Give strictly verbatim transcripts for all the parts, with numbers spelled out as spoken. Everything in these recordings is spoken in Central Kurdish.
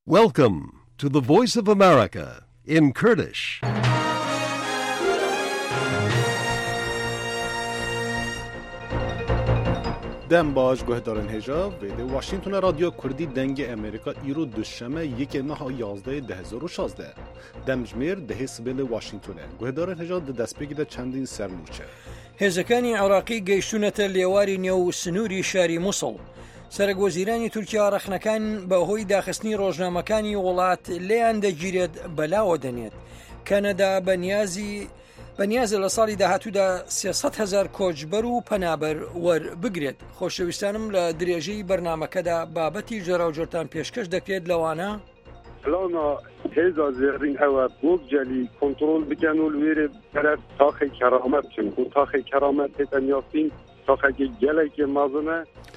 Welcome to the Voice of America in Kurdish. دم باش گهدارن هجا ویده واشنگتن رادیو کردی دنگ امریکا ایرو دوشمه یک ماه یازده ده هزار و شازده دم جمیر ده سبیل واشنگتنه گهدارن هجا ده دست بگیده چندین سرموچه هێزەکانی عێراقی گەیشتونەتە لێواری نێو سنووری شاری مووسڵ. سەرۆکوەزیرانی تورکیا ڕەخنەکان بەهۆی داخستنی ڕۆژنامەکانی وڵات لێیان دەگیرێت بەلاوە دەنێت. کەنەدا بەنیازی بەنیازە لە ساڵی داهاتوودا سێسەد هەزار کۆچبەر و پەنابەر وەربگرێت. خۆشەویستانم لە درێژەی بەرنامەکەدا بابەتی جۆراوجۆرتان پێشکەش دەکرێت لەوانە پلانا هێزا زێڕین ئەوە بۆ جەلی کۆنتڕۆل بکەن و لێرە بەرەر تاخی کەرامەت بچن و تاخی کەرامەت تێتەن یاستین تاخەکی گەلێکی مازنە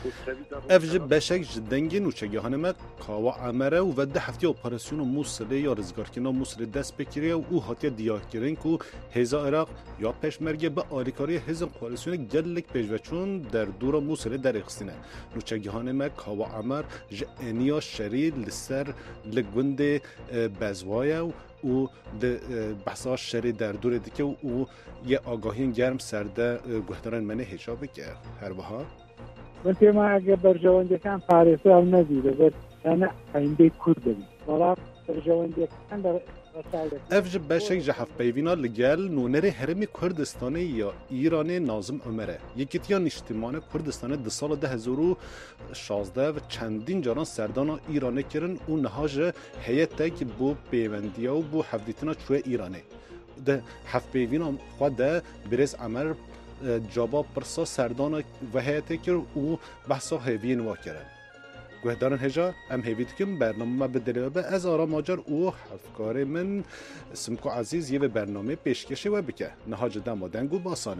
افج بشک جدنگی نوچگی هنمه کاوا عمره و ده هفته اپراسیون موسله یا رزگارکینا موسله دست بکیره و او هاتی دیار کرن که هزا عراق یا پشمرگه به آریکاری هزا اپراسیون گلک پیشوچون در دور موسله در اخستینه نوچگی هنمه کاوا عمر جنیا شری لسر لگوند بزوایه و بحثا شری در دور دیگه و او یه آگاهی گرم سرده گهدارن منه حجابه که هر بها وقتی ما اگه برجوندگان پاریسی هم ندیده بود انا عندي كردي ولا برجوندگان در افج بشک جحف پیوینا لگل نونر هرمی کردستانی یا ایران نازم عمره یکیتیان اجتماع کردستان ده سال ده هزار و شازده و چندین جاران سردان ایرانه کرن و نهاج هیئت که بو پیوندیا و بو حفدیتنا چوه ایرانه ده حف پیوینا خود ده برز عمر جابا پرسا سردان و هیئت کر و بحثا هیوین وا کرن گهدارن هجا ام هیوید کم برنامه بدلیه به از آرا ماجر او حفکار من سمکو عزیز یه برنامه پیشکشه و بکه نهاج دم و دنگو باسانه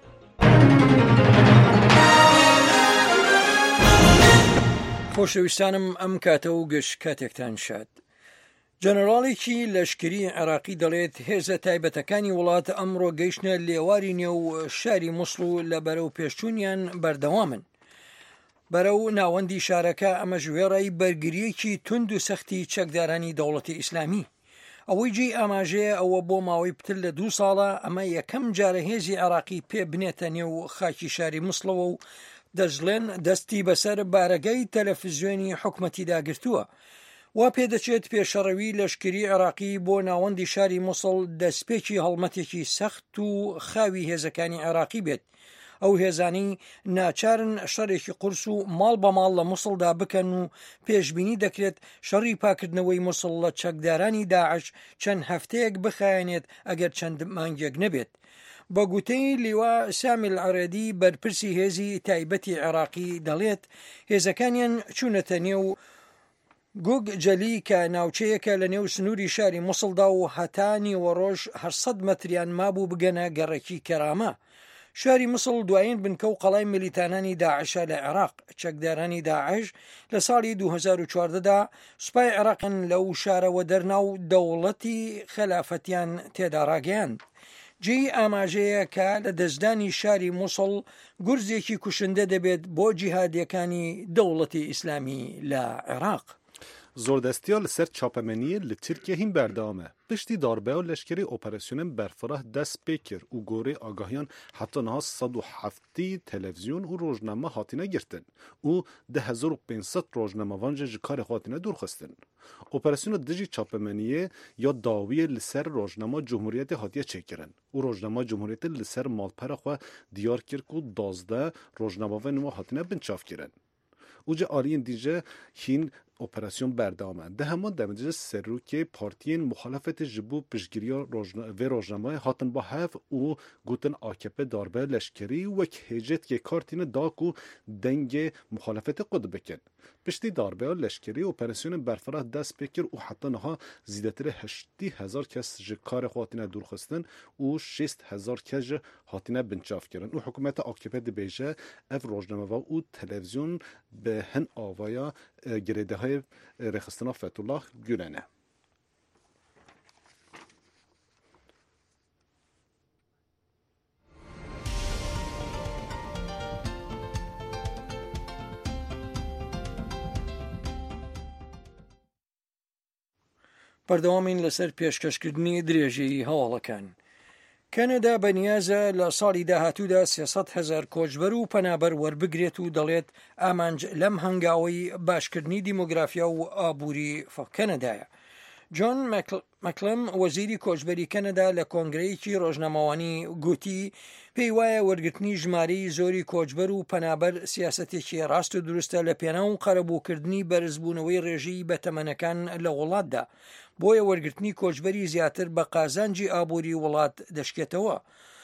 خۆشەویستانم ئەم کاتە و گەشت کاتێکتان شاد. جەنەڕاڵێکی لەشکری عێراقی دەڵێت هێزە تایبەتەکانی وڵات ئەمڕۆ گەیشتنە لێواری نێو شاری مووسڵ و لە بەرەو پێشچوونیان بەردەوامن. بەرەو ناوەندی شارەکە ئەمە ژوێڕی بەرگریەکی تند و سەختی چەکدارانی دەوڵەتی ئیسلامی. ئەوەی جێی ئاماژەیە ئەوە بۆ ماوەی پتر لە دوو ساڵە ئەمە یەکەم جارە هێزی عێراقی پێ بنێتە نێو خاکی شاری مووسڵەوە و دەژڵێن دەستی بەسەر بارەگەی تەلەڤیزیۆنی حکومەتی داگرتووە. وا پێدەچێت پێشەڕەوی لەشکری عێراقی بۆ ناوەندی شاری مووسڵ دەستپێکی هەڵمەتێکی سەخت و خاوی هێزەکانی عێراقی بێت. ئەو هێزانی ناچارن شەڕێکی قورس و ماڵ بە ماڵ لە مووسڵدا بکەن و پێشبینی دەکرێت شەڕی پاکردنەوەی مووسڵ لە چەکدارانی داعش چەند هەفتەیەک بخایەنێت ئەگەر چەند مانگێک نەبێت. بە گوتەی لیوا سامیل عەرێدی بەرپرسی هێزی تایبەتی عێراقی دەڵێت هێزەکانیان چوونەتە نێو گوگ جەلی کە ناوچەیەکە لە نێو سنووری شاری مووسڵدا و هەتا نیوەڕۆژ هەشت مەتریان مابوو بگەنە گەڕێکی کەرامە. شاری مووسڵ دوایین بنکە و قەڵای ملیتانانی داعشە لە عێراق. چەکدارانی داعش لە ساڵی دوو هەزار و چواردەدا سوپای عێراقیان لەو شارەوە دەرناو دەوڵەتی خەلافەتیان تێدا ڕاگەیاند. جێی ئاماژەیە کە لە دەستدانی شاری مووسڵ گورزێکی کوشندە دەبێت بۆ جیهادیەکانی دەوڵەتی ئیسلامی لە عێراق. زوردستیا لسر چاپمنی لترکیه هم بردامه پشتی داربه و لشکری اپراسیون برفراه دست بکر و گوری آگاهیان حتی نها صد و هفتی تلویزیون و روزنامه هاتینه گرتن و ده هزار و پینصد روزنامه وانج جکار هاتینه دور خستن. اپراسیون دجی چاپمنیه یا داوی لسر روزنامه جمهوریت هاتیه چکرن و روزنامه جمهوریت لسر مالپر خو دیار کرد و دازده روزنامه و نما هاتینه بنچاف کرن. اوجه آرین دیجه هین اپراسیون بردامه ده همان دمجه سروکی پارتیین مخالفت جبو پشگیری و روزنامه هاتن با هف و گوتن آکپ داربه لشکری و کهجت که کارتین داک و دنگ مخالفت قد بکن پشتی داربه و لشکری اپراسیون برفراه دست بکر و حتی نها زیدتر هشتی هزار کس جکار خاتینه دور خستن و شست هزار کس هاتینه بنچاف کرن و حکومت آکپ دی بیجه اف روزنامه و تلویزیون به هن آوایا گریده های رخصتنا فتح گلنه بەردەوامین لەسەر پێشکەشکردنی درێژەی هەواڵەکان. کەنەدا بەنیازە لە ساڵی داهاتوودا سێسەد هەزار کۆچبەر و پەنابەر وەربگرێت و دەڵێت ئامانج لەم هەنگاوەی باشکردنی دیمۆگرافیا و ئابووری کەنەدایە. جۆن مەکلەم وەزیری کۆچبەری کەنەدا لە کۆنگرەیەکی ڕۆژنامەوانی گوتی پێی وایە وەرگرتنی ژمارەی زۆری کۆچبەر و پەنابەر سیاسەتێکی ڕاست و دروستە لە پێناو قەرەبووکردنی بەرزبوونەوەی ڕێژەی بەتەمەنەکان لە وڵاتدا، بۆیە وەرگرتنی کۆچبەری زیاتر بە قازانجی ئابووری وڵات دەشکێتەوە.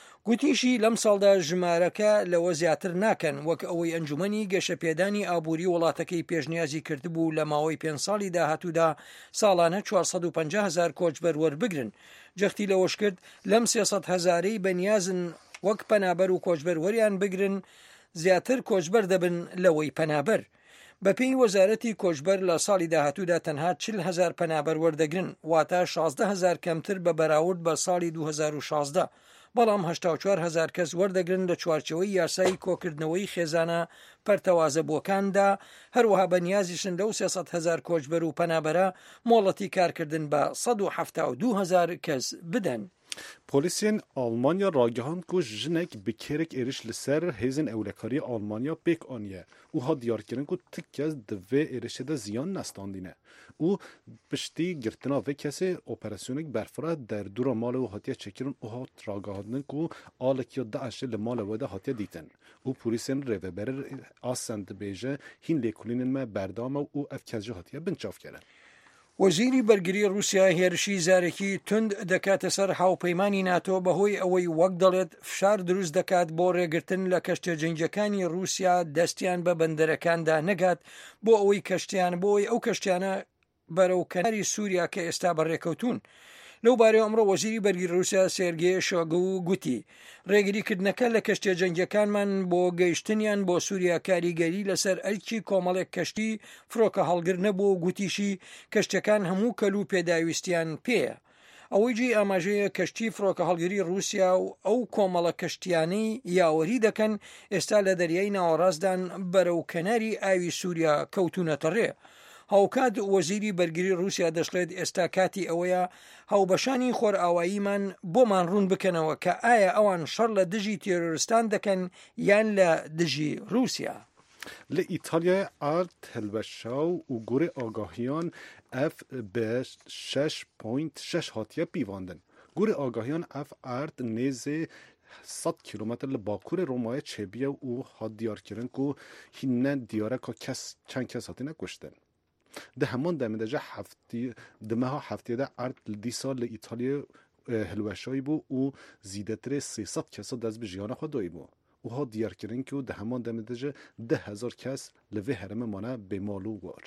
گوتیشی لەم ساڵدا ژمارەکە لەوە زیاتر ناکەن وەک ئەوەی ئەنجومەنی گەشەپێدانی ئابووری وڵاتەکەی پێشنیازی کردبوو لە ماوەی پێنج ساڵی داهاتوودا ساڵانە چوارسەد و پەنجا هەزار کۆچبەر وەربگرن. جەختی لەوەش کرد لەم سێسەد هەزارەی بەنیازن وەک پەنابەر و کۆچبەر وەریان بگرن زیاتر کۆچبەر دەبن لەوەی پەنابەر. بەپێی وەزارەتی کۆچبەر لە ساڵی داهاتوودا تەنها چل هەزار پەنابەر وەردەگرن، واتە شازدە هەزار کەمتر بە بەراورد بە ساڵی دوو هەزار و شازدە، بەڵام هەشتا و چوار هەزار کەس وەردەگرن لە چوارچەوەی یاسای کۆکردنەوەی خێزانە پەرتەوازە بۆکاندا. هەروەها بەنیازیشن لەو سێسەد هەزار کۆچبەر و پەنابەرە مۆڵەتی کارکردن بە سەد و حەفتا و دوو هەزار کەس بدەن. پۆلیسین ئالمانیا ڕاگەهاند ku jinek bi kêrek êriş li ser hêzên ewlekariyê Almanya pêk aniye û hat diyarkirin ku ti kes di vê êrişê de ziyan nestandîne û piştî girtina vê kesê operasyonek berfira derdora malê û hatiye çêkirin û hat ragihandin ku alekiya Daişê li malê we de hatiye dîtin û polîsên rêveberê Asen dibêje hîn lêkolînên me berdam e û ev kes jî hatiye binçavkirin. وەزیری بەرگری رووسیا هێرشی زارێکی تند دەکاتە سەر هاوپەیمانی ناتۆ بەهۆی ئەوەی وەک دەڵێت فشار دروست دەکات بۆ ڕێگرتن لە کەشتە جەنگیەکانی رووسیا دەستیان بە بەندەرەکاندا نەگات بۆ ئەوەی کەشتیان بۆی ئەو کەشتیانە بەرەو کەناری سووریا کە ئێستا بەڕێکەوتون. لەو بارەوە ئەمڕۆ وەزیری بەرگری رووسیا سێرگێ شۆگو گوتی ڕێگریکردنەکە لە کەشتە جەنگیەکانمان بۆ گەیشتنیان بۆ سووریا کاریگەری لەسەر ئەرکی کۆمەڵێک کەشتی فڕۆکە هەڵگر نەبوو. گوتیشی کەشتەکان هەموو کەل و پێداویستیان پێیە. ئەوەی جێ ئاماژەیە کەشتی فڕۆکە هەڵگری رووسیا و ئەو کۆمەڵە کەشتیانەی یاوەری دەکەن ئێستا لە دەریای ناوەڕاستدان بەرەو کەناری ئاوی سووریا کەوتونەتە ڕێ. هاوکات وەزیری بەرگری رووسیا دەشڵێت ئێستا کاتی ئەوەیە هاوبەشانی خۆرئاواییمان بۆمان ڕوون بکەنەوە کە ئایا ئەوان شەڕ لە دژی تێرۆریستان دەکەن یان لە دژی رووسیا. لە ئیتالیای ئارد هەلبەشاو و گۆرێ ئاگاهیان ئەف بە شەش پۆینت شەش هاتیە پیڤاندن. گۆرێ ئاگاهیان ئەف ئارد نێزێ سەد کیلومتر لە باکوورê Romaya çêbiye û hat diyarkirin ku hîne diyareka kes çend kes hatine kuştin. Di heman demê de ji heftî di meha heftiyê de erd li dîsa li İtalyayê hilweşayî bû û zîdetirê sê sed kes dest bi jiyana xwe dayî bû û hat diyarkirin ku di heman demê de ji deh hezar kes li vê herêmê mane bêmal û war.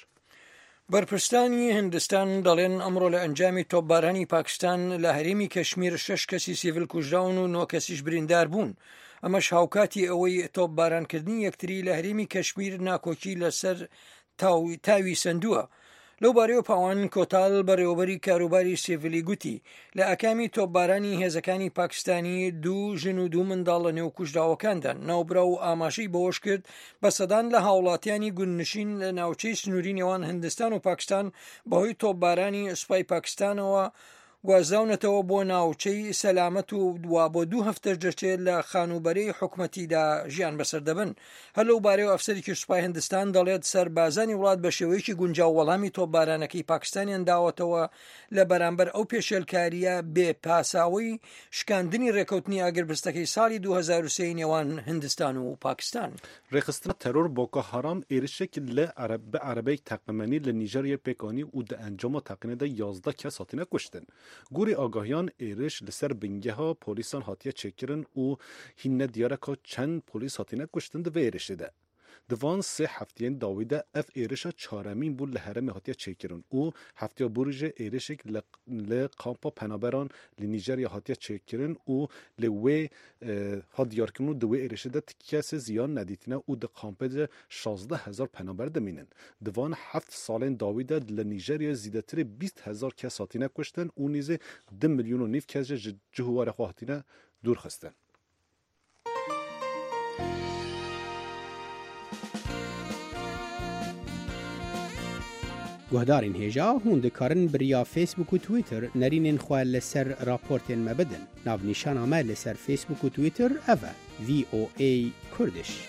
بەرپرسانی هندستان دەڵێن ئەمڕۆ لە ئەنجامی تۆپبارانی پاکستان لە هەرێمی کەشمیر شەش کەسی سیڤیل کوژراون و نۆ کەسیش بریندار بوون. ئەمەش هاوکاتی ئەوەی تۆپبارانکردنی یەکتری لە هەرێمی کەشمیر ناکۆکی لەسەر تاوی سندووە. لەو بارەوە پاوان کۆتاڵ بەڕێوەبەری کاروباری سیڤیلی گوتی لە ئەکامی تۆپبارانی هێزەکانی پاکستانی دوو ژن و دوو منداڵ لە نێو کوژراوەکاندا ناوبرا و ئاماژەی بەوەش کرد بە سەدان لە هاوڵاتیانی گوندنشین لە ناوچەی سنووری نێوان هندستان و پاکستان بەهۆی تۆپبارانی سوپای پاکستانەوە گوازاونەتەوە بۆ ناوچەی سەلامەت و دوا بۆ دوو هەفتەش دەچێت لە خانوبەرەی حکومەتیدا ژیان بەسەر دەبن. هەر لەو بارەوە ئەفسەرێکی سوپای هندستان دەڵێت سەربازانی وڵات بە شێوەیەکی گونجاو وەڵامی تۆپبارانەکەی پاکستانیان داوەتەوە لە بەرامبەر ئەو پێشێلکاریە بێپاساوی شکاندنی ڕێکەوتنی ئاگربستەکەی ساڵی دوو هەزار و سێ نێوان هندستان و پاکستان. ڕێخستنە تەرۆر بۆکۆ هەرام êrişek li bi erebeyek teqnemenî li Nîjeryayê pêkanî û di encama teqînê de yazdeh kes hatine kuştin. Gurê agahiyan êriş li ser bingeha polîsan hatiye çêkirin û hîne diyareka çend polîs hatine kuştin di vê êrişê de. Di van sê heftiyên dawî de ev êrişa çaremîn bû li herêmê hatiye çêkirin û heftiya borî jê êrişek li kampa penaberan li Nîjerya hatiye çêkirin û li wê hat diyarkirin û di wê êrişê de ti kesê ziyan nedîtine û di kampê de şazdeh hezar penaber dimînin. Di van heft salên dawî de li Nîjeryayê zîdetirê bîst hezar kes hatine kuştin û nîzê di milyon û nîv kes jê ji cihûwarê xwe hatine dûrxistin. گهدارین هیجا هون دکارن بریا فیسبوک و تویتر نرینین خواه لسر راپورتین مبدن. ناو نیشان آمد لسر فیسبوک و تویتر اوه وی او ای کردش.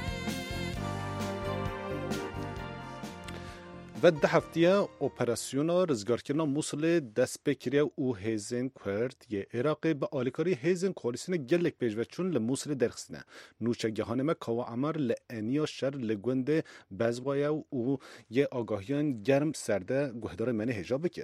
و ده هفتیه اپراسیونا رزگارکرنا موصل دست بکریه او هیزن کرد یه عراقی به آلیکاری هیزن کولیسین گلک پیجوچون لموصل درخسینه نوچه گهانمه کوا عمر لعنیا شر لگونده بزوایا او یه آگاهیان گرم سرده گهدار منه هجاب بکه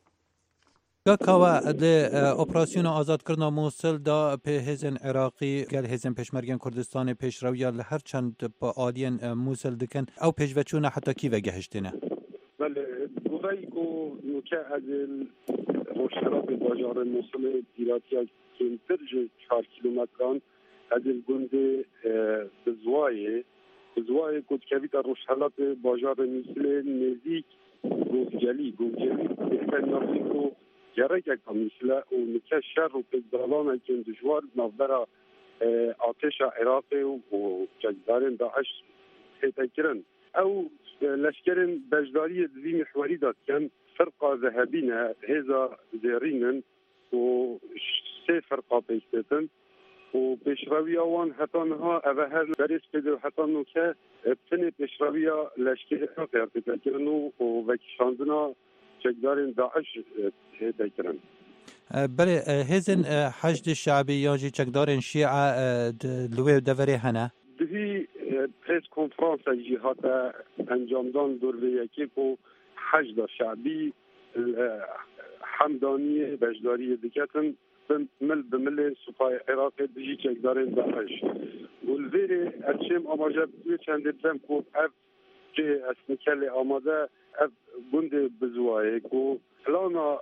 کاوا ده اپراسیون آزاد کردن موصل دا به هزن عراقی گل هزن پشمرگان کردستان پیش رویا لهر چند با آلین موصل دکن او پیجوچون حتی کی وگهشتنه بله گوهی که نوکه از روشترات باجار موصل دیراتی کمتر جه چهار کیلومتران از گنده بزوای بزوای کدکوی در روشترات باجار موصل نزیک گوزگلی گوزگلی بهتر نافی که گره که مثل و نوکه شر و پزدالان که دجوار نافبرا آتش عراقی و جگدارن داعش حیطه کرن او لشکرین بجداری دوی محوری داد کن فرقا ذهبینه هزا زیرینن و سه فرقا پیشتن و پیشروی آوان حتی نها اوه هر بریس پیده و حتی نو که بتنی پیشروی لشکر اقیار پیده کرن و وکشاندنا چکدارین داعش پیده کرن. بله هزن حشد شعبی یا جی چکدارین شیعه لوی دوری هنه؟ دوی پریس کنفرانس جهات انجام دان دور یکی کو حشد شعبی حمدانی بجداری دکتن مل بمل سپاه عراق بجی چکدارن داعش ولویر ارشم آماجه بوی چند دم کو اف جه اسنکل آماده اف گند بزوای کو پلانا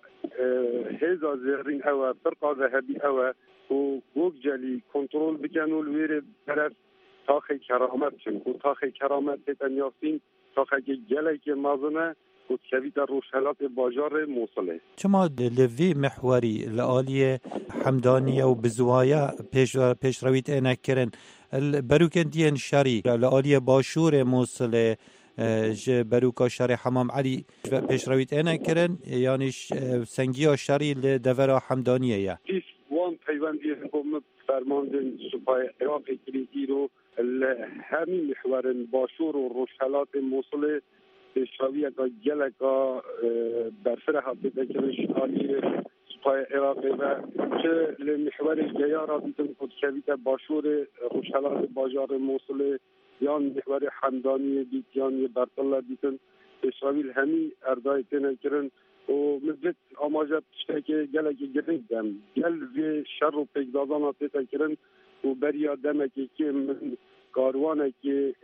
هزا زرین او فرقا ذهبی او کو گوگ جلی کنترول بکنو ولویر طرف تاخی کرامت چن و تاخی کرامت تنیافتین تاخی گله که مازنه و تکوی در روشهلات باجار موصله چما لوی محوری لآلی حمدانیه و بزوایا پیش پیش رویت اینا کرن بروکن دین شری لآلی باشور موصله ج بروکا شری حمام علی پیش رویت اینا کرن یعنی سنگیا شری لدورا حمدانیه یا وان پیوندی حکومت فرماندن سپاه عراق کلیدی رو همین محور باشور و روشهلات موصل شاویه که گله که برفره حبیده کنش آلی سپاه عراقی و چه لمحور گیا را بیتن کدکویت باشور روشهلات باجار موصل یان محور حمدانی بیت یان برطله بیتن شاویل همی اردای تنه کرن و مزید آماجه تشته که گله که گرنگ دم گل وی شر و پیگدازان آتیتا کرن و بریا دمکی که من کاروانه که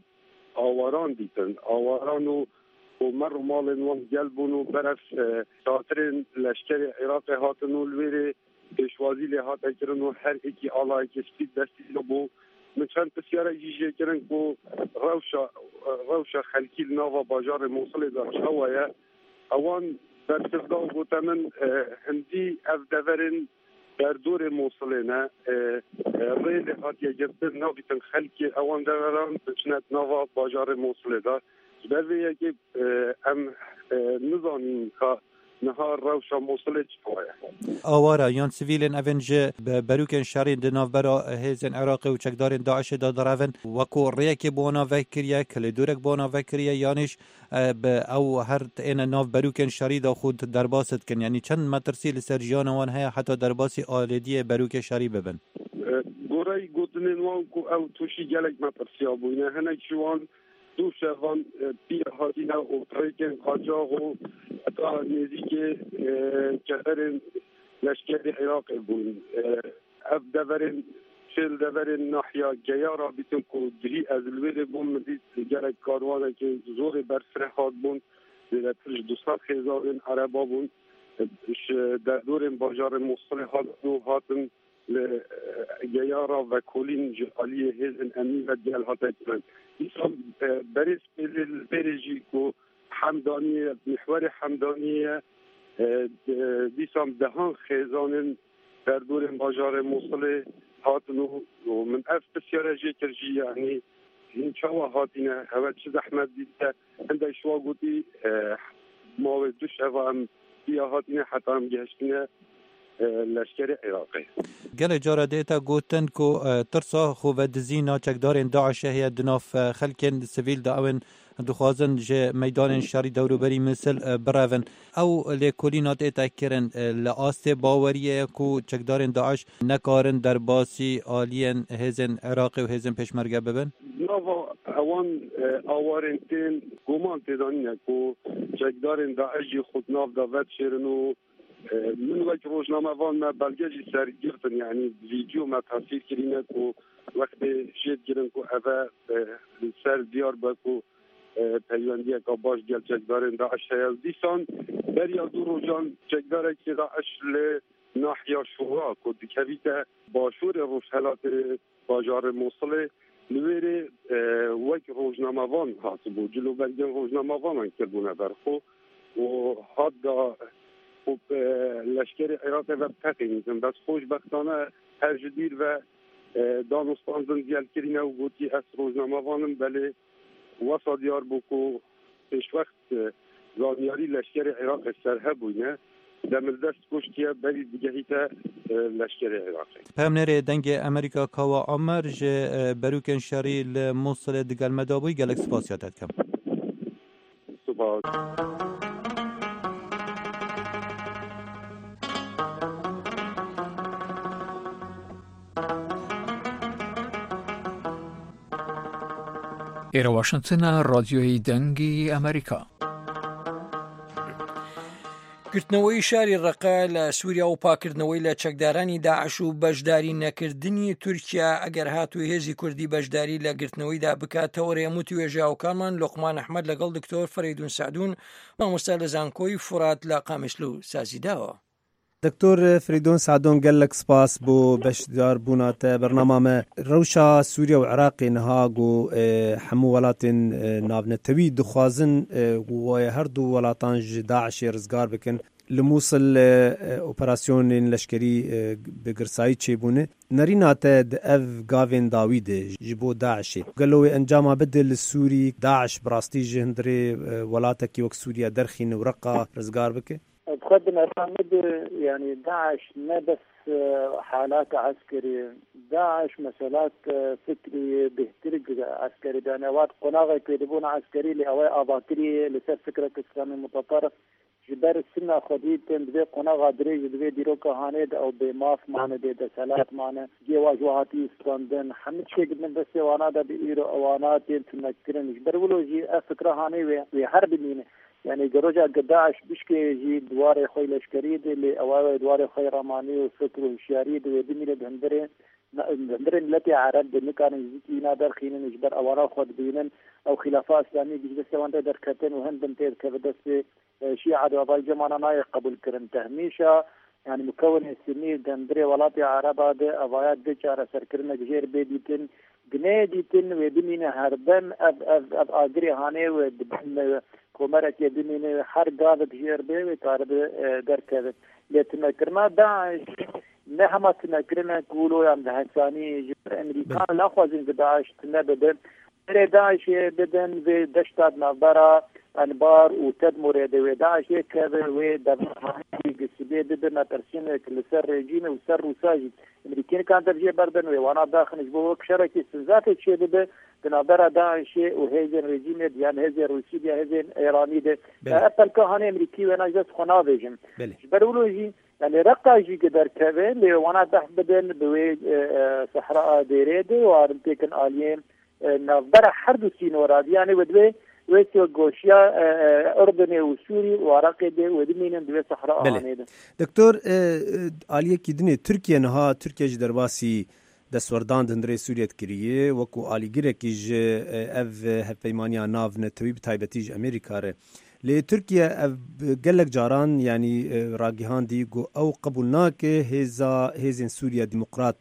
آواران دیتن آواران و مر و مال وان گلبون و برف ساترین لشکر عراق هاتن و لویر پیشوازی لحاطه کرن و هر ایکی آلای که سپید دستی لبو من چند بسیاره جیجه کرن که روشا روشا خلکی ناوا باجار موصل داشت هوایه اوان در سفدا و گوتمن هندی اف دورن در دور موصلنا ریل هاتیه جبتن نابیتن خلکی اوان دوران بچنت ناوا باجار موصل دا برویه که ام نظامین که نهار روشا موصله چطوره آوارا یان سیویلین اوینج بروکن شارین دناف برا هیزن عراقی و چکدارین داعش دادراون وکو ریکی بونا وکریه کلی دورک بونا وکریه یانش او هر این ناف بروکن شاری دا خود درباست کن یعنی چند مترسی لسر جانوان هیا حتی درباسی آلیدی بروک شاری ببن گورای گوتنین وان کو او توشی گلک مترسی آبوینه هنک شوان دو شوان پی هاتینا و پریکن قاجاق و تا نزدیک کهرن لشکر عراق بون اف دورن چل دورن ناحیا گیارا بیتون که دهی از الویر بون مدید گرک کاروانه که زور برفره هات بون در ترش دوستات خیزارن عربا بون در دور باجار موصل هاتن هاتن گیارا و کلین جالی هزن امی و دیل هاته کرن ایسان بریس بریجی که حمدانیه محور حمدانیه دیسان دهان خیزانن در دور باجار موصل هاتن و من اف بسیاره جی کرجی یعنی این چاوا هاتینه هوا چه زحمت دیده هنده شوا گوتی ماوی دو شب هم بیاهاتینه حتی هم گشتینه لشکر عراقی. گله جاره دیتا گوتن کو ترسا خوب دزینا چکدارین داعش هی دناف خلکن سویل دا اون دخوازن جه میدان شاری دوروبری مثل براون او لیکولینات ایتا کرن لآست باوریه کو چکدارین داعش نکارن در باسی آلین هزن عراقی و هزن پشمرگه ببن؟ نوا اوان آوارن تین گمان تیدانیه کو چکدارین داعش خود ناف داوت شیرنو من وقت روزنامه وان ما بلگجی سرگرتن یعنی ویدیو ما تصویر کرینه کو وقت شید گرن کو اوه سر دیار با کو پیوندیه که باش گل چکدارن داعش هیل دیسان بریا دو روزان چکداره که داعش ل ناحیه شورا کو دکویت باشور روشهلات باجار موصله نویره وقت روزنامه وان حاصبو جلو بلگن روزنامه وان انکردونه برخو و حد دا خب لشکر عراق و پقینیزم بس خوشبختانه هر جدیر و دانستان زنزیل کرینه و گوتی از روزنامه وانم بله واسا دیار بکو پیش وقت زانیاری لشکر عراق سرها بوینه دمل دست کشتیه بلی دیگه هیتا لشکر عراقی پامنره دنگ امریکا کوا عمر جه بروکن شاری لموصل دگل مدابوی گلک سپاسیاتت کم سپاس إلى واشنطن راديوی دنگی ئەمریکا. گرتنەوەی شاری ڕەقا لە سووریا و پاکردنەوەی لە چەکدارانی داعش و بەشداری نەکردنی تورکیا ئەگەر هاتووی هێزی کوردی بەشداری لە گرتنەوەیدا بکاتەوە ڕێموتی وێژاوکانمان لوقمان ئەحمەد لەگەڵ دکتۆر فەریدون سعدون مامۆستا لە زانکۆی فورات لە قامشلو سازیداوە. دکتور فریدون سعدون گلک سپاس بو بشدار بونات برنامه روشا سوریا و عراق نها گو همو ولاتن ناونتوی دخوازن و هر دو ولاتان داعش رزگار بکن لموصل اپراسیون لشکری بگرسایی چه بونه نرینات اف گاوین داویده جبو داعش قالو انجام بدل سوری داعش براستي جهندري ولاتك وك سوريا درخين ورقه رزگار بك تقدم أرامد يعني داعش ما بس حالات عسكرية داعش مسألات فكري بهترق عسكري دانوات قناغة يكذبون عسكري لأواء أباكري لسر فكرة إسلامي متطرف جبار السنة خديد دبي قناغة دريج دبي ديروكا هاند أو بماف معنا دي دسالات معنا جواز وهاتي استراندن حمد شيء قدنا بس وانا دا بإيرو أوانات تنكرن جبار ولو جي أفكرة هاني وحرب مينه يعني جروجا داعش بشكي جي دوار خوي لشكري دي اللي أواوي دوار خوي رماني وفكر وشياري دي ودمي لبهندري بهندري التي عرب نكان زيكينا در خينين جبر أوانا خود بينن أو خلافات إسلامي بيجي بس وانت در كتن وهن بنتير كبدس شيعة دوابا جمانا ناي قبول كرن تهميشا يعني مكون السني بهندري ولاتي عرب دي أوايات دي چارة سركرنا جير بيديتن جنيديتن ودمين هربن أب أب أب آگري هاني ودبن كومرك يدمين حر قادة جير بي وطارب در كذا لتنكرنا داعش نهما تنكرنا كولو يام دهساني جبر امريكان لا خوازين داعش تنبدن داعش بدن في دشتاد نبرا انبار وتدمر يدوي داعش كذا ودبراني قسبي بدنا ترسين لسر رجيم وسر وساجد امريكان كان ترجي بردن وانا داخل جبوك شركة استنزات الشيء ده بنابرا داعش وهيزن رجيم ديان هيزن روسي ديان هيزن ايراني ده ابل كهاني امريكي وانا جس خنابيجم برولوجي يعني رقاجي قدر كذا لي وانا دح بدن بوي صحراء ديريد وارنتيكن اليين نبرا حرب سينورا يعني ودوي ويتو غوشيا اردن وسوري وعراق دي ودمين دوي صحراء هانيده دكتور علي كيدني تركيا نها تركيا درباسي دستوردان دندري سوريت كريه وكو علي گركيج اف هفيمانيا ناف نتوي بتايبتيج امريكا ر لتركيا قالك جاران يعني راجهان دي جو او قبولناك هيزا هيزن سوريا ديمقراط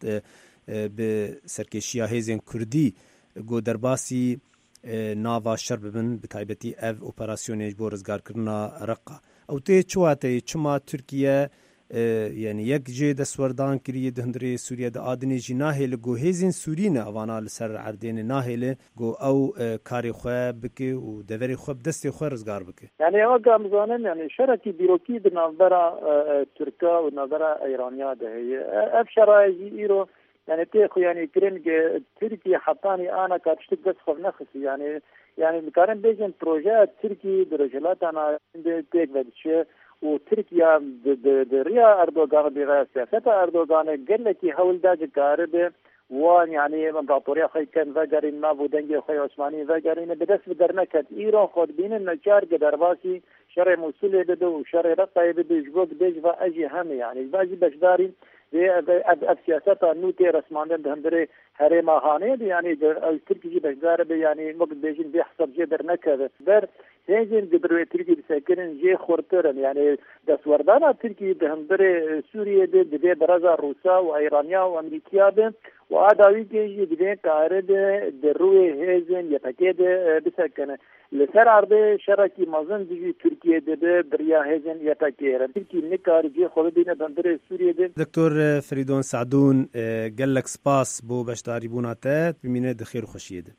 بسركشيا هيزن كردي جو درباسي ناوا شرب بن بتايبتي اف اوبراسيون بو رزگار کرنا رقا او تي چواته چما تركيا یعنی یک جه دستوردان کریه دهندری سوریه ده آدنی جی ناهیل گو هیزین سورین اوانا لسر عردین ناهیل گو او کاری خواه بکه و دوری خواه دستی خواه رزگار بکه. یعنی اما گامزانم یعنی شرکی بیروکی به نظر ترکا و نظر ایرانیا ده اف شرایجی ایرو يعني تيخو يعني كرنج تركي حطاني انا كاتشتك بس خف نخسي يعني يعني مكارن بيجن بروجيات تركي درجلات انا تيك بدشي وتركيا بريا اردوغان بغير سياسة اردوغان قال لك هول داج كارب وان يعني امبراطورية خي كان فاجرين نابو دنجي خي عثماني فاجرين بدس بدرنكت ايران خود بين النجار قدرباسي شرع موصول بدو وشرع رقاي بدو جبوك دجفا اجي هم يعني باجي بشداري اب سیاست نوتی رسماندن دهندره هرم هانه يعني تركي بشدار يعني مقد بيجين بيحسب جدر نكذا در هنجين قدروا تركي بسكرين جي خورترن يعني دسوردانا تركي دهندره سوريا ده ده برازا روسا وايرانيا وامريكا ده وعداوي جي ده كارد دروي هزن يتكيد بسكنه لسر عرض شرکی مازن دیگه ترکیه ده بریا هزن یتکیره ترکیه نکاری جی خود دینه دندر سوریه ده. دکتور فریدون سعدون گلک سپاس بو بشداری بوناتت بمینه دخیر و خوشیه ده.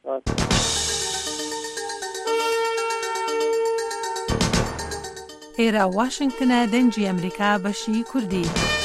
ئێرە واشنگتنە دەنگی ئەمریکا بەشی کوردی.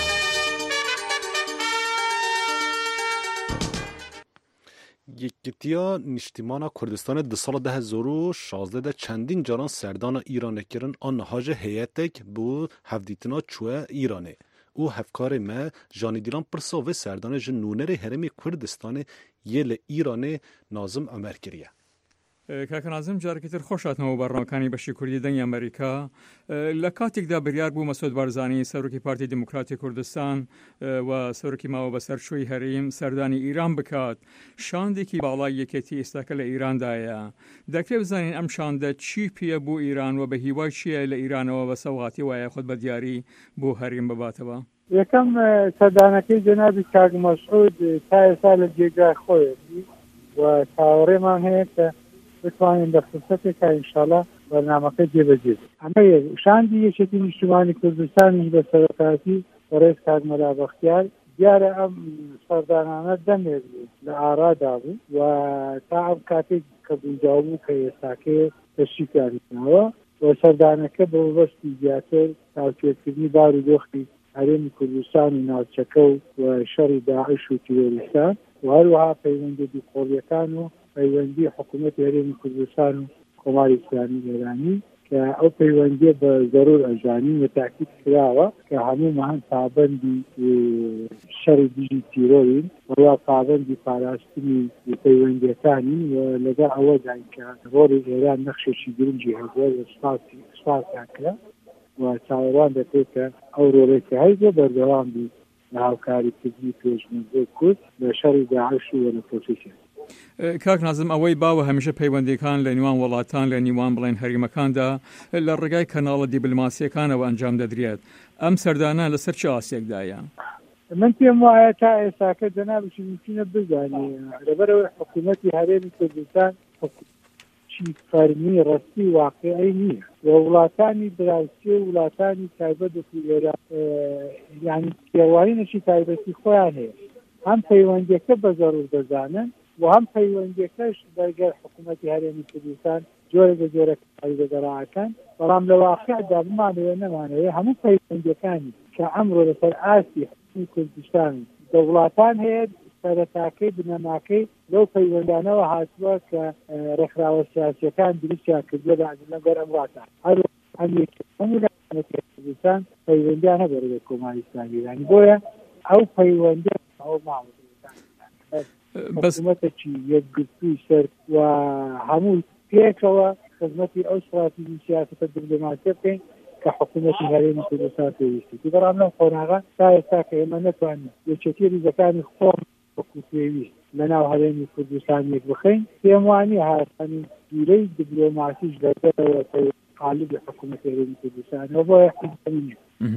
یکیتیا نیشتیمانا کردستان ده سال ده هزار و شازده ده چندین جاران سردان ایرانه کرن آن نهاج هیئتک بو هفدیتنا چوه ایرانه. او هفکار ما جانی دیران پرساوه سردان جنونر هرمی کردستان یل ایرانه نازم امر کریه. کاک نازم جارێکی تر خۆشاتنەوە بەڕێوەکانی بەشی کوردی دەنگی ئەمریکا لە کاتێکدا بریار بوو مەسعود بارزانی سەرۆکی پارتی دموکراتی کوردستان و سەرۆکی ماوە بەسەرچووی هەریم سەردانی ئیران بکات شاندێکی باڵای یەکێتی ئێستاکە لە ئیراندایە دەکرێت بزانین ئەم شاندە چی پێ بوو ئیران و بە هیوای چییە لە ئیرانەوە بە سەوغاتی وایە خۆت بە دیاری بۆ هەریم بباتەوە. یەکەم سەردانەکەی جەنابی کاک مەسعود تا ئێستا لە جێگای خۆیەتی و چاوەڕێمان هەیە کە بتوانین لە فرسەتێکا ئینشاڵڵا بەرنامەکە جێبەجێ ئەمە شاندی یەکێتی نیشتیمانی کوردستانیش بە سەرۆکاتی بەڕێز کاک مەلا بەختیار دیارە ئەم سەردانانە دەمێت لە ئارادا بوو و تا ئەم کاتێک کە گونجاو بوو کە ئێستاکەیە تەشریفکاریکراوە و سەردانەکە بە وەستی زیاتر تاوتێکردنی بار و دۆختی هەرێمی کوردستان و ناوچەکە و شەڕی داعش و تیرۆریستان و هەروەها پەیوەندی دووقۆڵیەکان و پەیوەندی حکوومەتی هەرێمی کوردستان و کۆماری ئیسلامی ئێرانی کە ئەو پەیوەندیە بە زەرور ئەژانی و تاکید کراوە کە هەموومان پابەندی شەڕی دژی تیرۆرین وەروە پابەندی پاراستنی پەیوەندیەکانین و لەگەڵ ئەوەدان کە ڕۆڵی ئێران نەخشێکی گرنگی هەبووە سپاسیان کرا و چاوەڕوان دەکرێت کە ئەو ڕۆڵێکی هەیە بەردەوام بی لە هاوکاریکردنی پێشمەرگەی کورد لە شەڕی داعش و لە پرۆسیسیان. کاک نازم ئەوەی باوە هەمیشە پەیوەندیەکان لە نێوان وڵاتان لە نێوان بڵێن هەریمەکاندا لە ڕێگای کەناڵە دیبلماسیەکانەوە ئەنجام دەدرێت ئەم سەردانە لەسەر چه ئاسیێکدایە؟ من پێم وایە تا ئێستاکە جەنابی میتونە بزانێ لەبەرەوەی حکوومەتی هەرێمی کوردستان چی فەرمی ڕەستی واقعی نییە و وڵاتانی دراوسی و وڵاتانی تایبەت و ئێران یعنی پێوانینەشی تایبەتی خۆیان هەیە هەم پەیوەندیەکە بە زەرور دەزانن و هەم پەیوەندیەکەش بەرگەر حکوومەتی هەرێمی کوردستان جۆرە بە جۆرەکانی دەگەڕاکان بەڵام لە واقعدا بمانەوە نەمانەوە هەموو پەیوەندیەکانی کە ئەمڕۆ لەسەر ئاستی حکوومەتی کوردستان دەوڵاتان هەیە سەرەتاکەی بنەماکەی لەو پەیوەندانەوە هاتووە کە ڕێکخراوە سیاسیەکان دروستیان کردووە لەگەر ئەم وڵاتان هەر هەم هەموو حکوومەتی کوردستان پەیوەندیان هەبێ لەگەڵ کۆماری ئیسلامی ئێرانی بۆیە ئەو پەیوەندیە ئەو ماوە حکوومەتێکی یەکگرتووی سەر و هەموو پێکەوە خزمەتی ئەو استراتیژی سیاسەتە دیبلۆماسیە بکەین کە حکوومەتی هەرێمی کوردستان پێویستی بەڵام لەم خۆناغا تا ئێستا کە ئێمە نەتوانین یەکێتی ریزەکانی خۆم وەکو پێویست لەناو هەرێمی کوردستان یەک بخەین پێم وانییە هاتنی گیرەی دیبلۆماسیش لەگەرەوە قالبی حکوومەتی هەرێمی کوردستانەوە بۆ یەکتیبی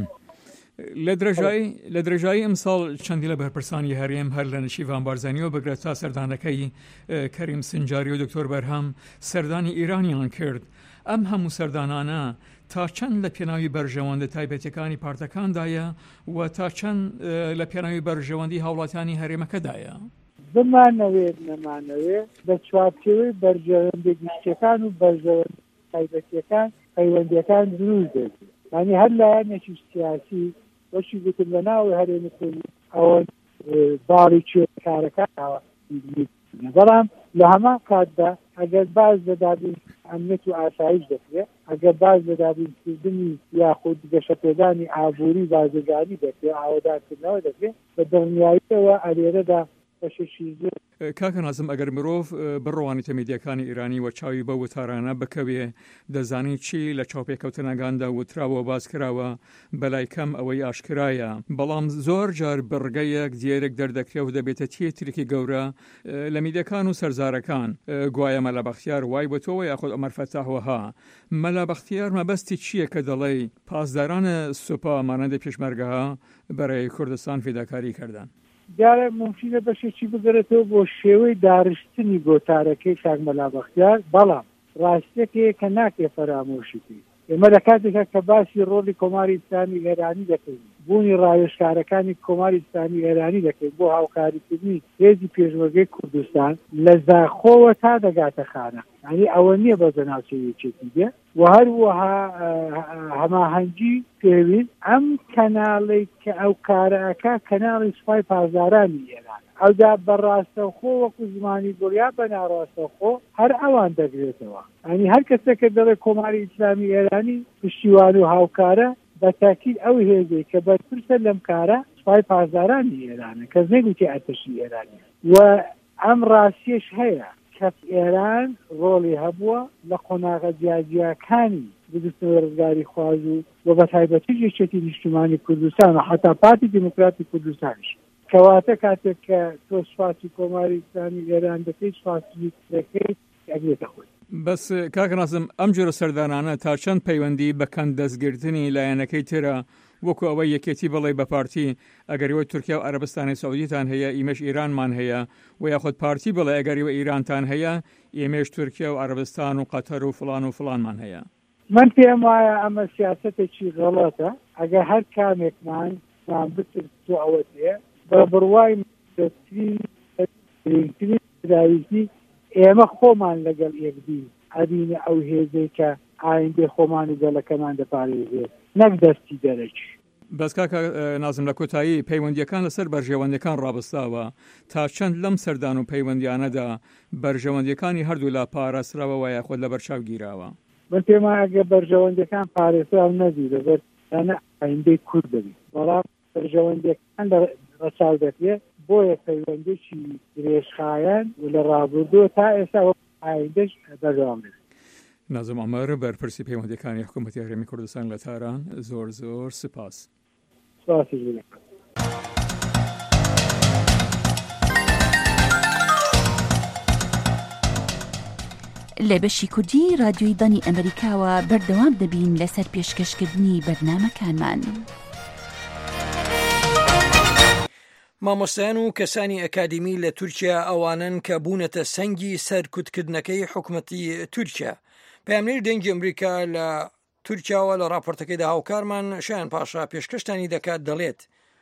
لە درێژایی ئەمساڵ چەندی لە بەرپرسانی هەرێم هەر لە نشیڤان بارزانیەوە بگرێت تا سەردانەکەی کەریم سنجاری و دکتۆر بەرهەم سەردانی ئیرانیان کرد ئەم هەموو سەردانانە تا چەند لە پێناوی بەرژەوەندە تایبەتەکانی پارتەکاندایە و تا چەند لە پێناوی بەرژەوەندی هاوڵاتیانی هەرێمەکەدایە؟ بمانەوێت نەمانەوێت بە چوارچێوەی بەرژەوەندە گشتەکان و بەرژەوەندە تایبەتیەکان پەیوەندیەکان دروست دێت. یعنی هەر لایەنێکی سیاسی وەشی گوتم لە ناوی هەرێمی کوردی ئەوە باڵی کارەکانەوە بەڵام لە هەمان کاتدا ئەگەر باز لە دابین ئەمنیەت و ئاسایش دەکرێت، ئەگەر باز لە دابینکردنی یاخود گەشەپێدانی ئابووری بازرگانی دەکرێت، ئاوادارکردنەوە دەکرێت، بە دڵنیاییەوە ئەلێرەدا بەشێکی زۆر. کاکە نازم ئەگەر مرۆڤ بڕۆوانیتە میدیەکانی ئیرانی و چاوی بە وتارانە بکەوێ دەزانی چی لە چاوپێکەوتنەکاندا وتراوە باز کراوە بەلای کەم ئەوەی ئاشکرایە، بەڵام زۆر جار بڕگەیەک دیێرێک دەردەکرێت و دەبێتە تێترێکی گەورە لە میدیەکان و سەرزارەکان. گوایە مەلا بەختیار وای بۆ تۆوە یاخود ئەمەر فەتاحوەها. مەلا بەختیار مەبەستی چییە کە دەڵێ پاسدارانە سوپا مانەندە پێشمەرگەها بەرەی کوردستان فیداکاری کردن؟ دیارە ممکنە بەشێکی بگرێتەوە بۆ شێوەی داڕشتنی گۆتارەکەی کاک مەلا بەختیار، بەڵام ڕاستیەکەیە کە ناکێ فەرامۆشیکەی. ئێمە لە کاتێکە کە باسی ڕۆڵی کۆماری ئیسلامی ئێرانی دەکەین، بوونی ڕاوێژکارەکانی کۆماری ئیسلامی ئێرانی دەکەین بۆ هاوکاریکردنی هێزی پێشمەرگەی کوردستان لە زاخۆوە تا دەگاتە خانە. یعنی ئەوە نییە بە جەناوچەیەکێکی بێ و هەروەها هەماهەنگی پێویست ئەم کەناڵی کە ئەو کارەکە کەناڵی سوپای پازارانی ئێران ئەودا بەڕاستەوخۆ وەکو زمانی گۆڕیا بە ناڕاستەوخۆ هەر ئەوان دەگرێتەوە. ئەنی هەر کەسێکە دەڵێ کۆماری ئیسلامی ئێرانی پشتیوان و هاوکارە بە تاکید ئەو هێزەی کە بەرپرسە لەم کارە سوپای پازارانی ئێرانە، کەس نەگوتێ ئەتەشی ئێرانی. و ئەم ڕاستیش هەیە کە ئێران ڕۆڵی هەبووە لە قۆناغە جیاجیاکانی بردنەوەی ڕزگاری خواز و و بە تایبەتی یەکێتی نیشتیمانی کوردستان و حتا پارتی دیموکراتی کوردستانیش. کەواتە کاتێک کە تۆ سوپاسی کۆماری ئیسلامی ئێران دەکەی سوپاسی دەکەیت ئەگرێتە خۆی. بەس کاکە نازم ئەم جۆرە سەردانانە تا چەند پەیوەندی بە کەند دەستگرتنی لایەنەکەی ترە وەکو ئەوەی یەکێتی بڵێ بە پارتی ئەگەریەوەی تورکیا و عەرەبستانی سەعودیتان هەیە ئیمەش ئیرانمان هەیە، و یاخود پارتی بڵێ ئەگەریەوە ئیرانتان هەیە ئێمەش تورکیا و عەرەبستان و قەتەر و فڵان و فڵانمان هەیە. من پێم وایە ئەمە سیاسەتێکی غەڵەتە. ئەگەر هەر کامێکمان مان بترسێ ئەوەتەیە بە بڕوای دەستگیرکردنی داویستی ئێمە خۆمان لەگەڵ یەکدی ئەبینە ئەو هێزەی کە ئایندەی خۆمان و گەڵەکەمان دەپارێزێت نەک دەستی دەرەکی. بەس کاکە نازم لە کۆتایی پەیوەندیەکان لەسەر بەرژەوەندەکان ڕابستاوە تا چەند لەم سەردان و پەیوەندیانەدا بەرژەوەندیەکانی هەردوو لا پارێزراوە و یاخود لە بەرچاو گیراوە. من پێم وایە ئەگە بەرژەوەندەکان پارێزراو نەبی لەبەر ئایندەی کورد دەبی، بەڵام بەرژەوەندەکان ڕەچاو دەکرێت بۆیە پەیوەندێکی درێژخایەن و لە ڕابردووە تا ئێستا ئایندەش بەردەوام بێت. نازم ئەمەر بەرپرسی پەیوەندیەکانی حکوومەتی هەرێمی کوردستان لە تاران، زۆر زۆر سپاس. سپاسی جوێ. لە بەشی کوردی رادیۆی دانی ئەمریکاوە بەردەوام دەبین لەسەر پێشکەشکردنی بەرنامەکانمان. مامۆستایان و کەسانی ئەکادمی لە تورکیا ئەوانن کە بوونەتە سەنگی سەرکوتکردنەکەی حکوومەتی تورکیا. پامنێر دەنگی ئەمریکا لە تورکیاوە لە راپۆرتەکەیدا هاوکارمان شایان پاشا پێشکەشتانی دەکات دەڵێت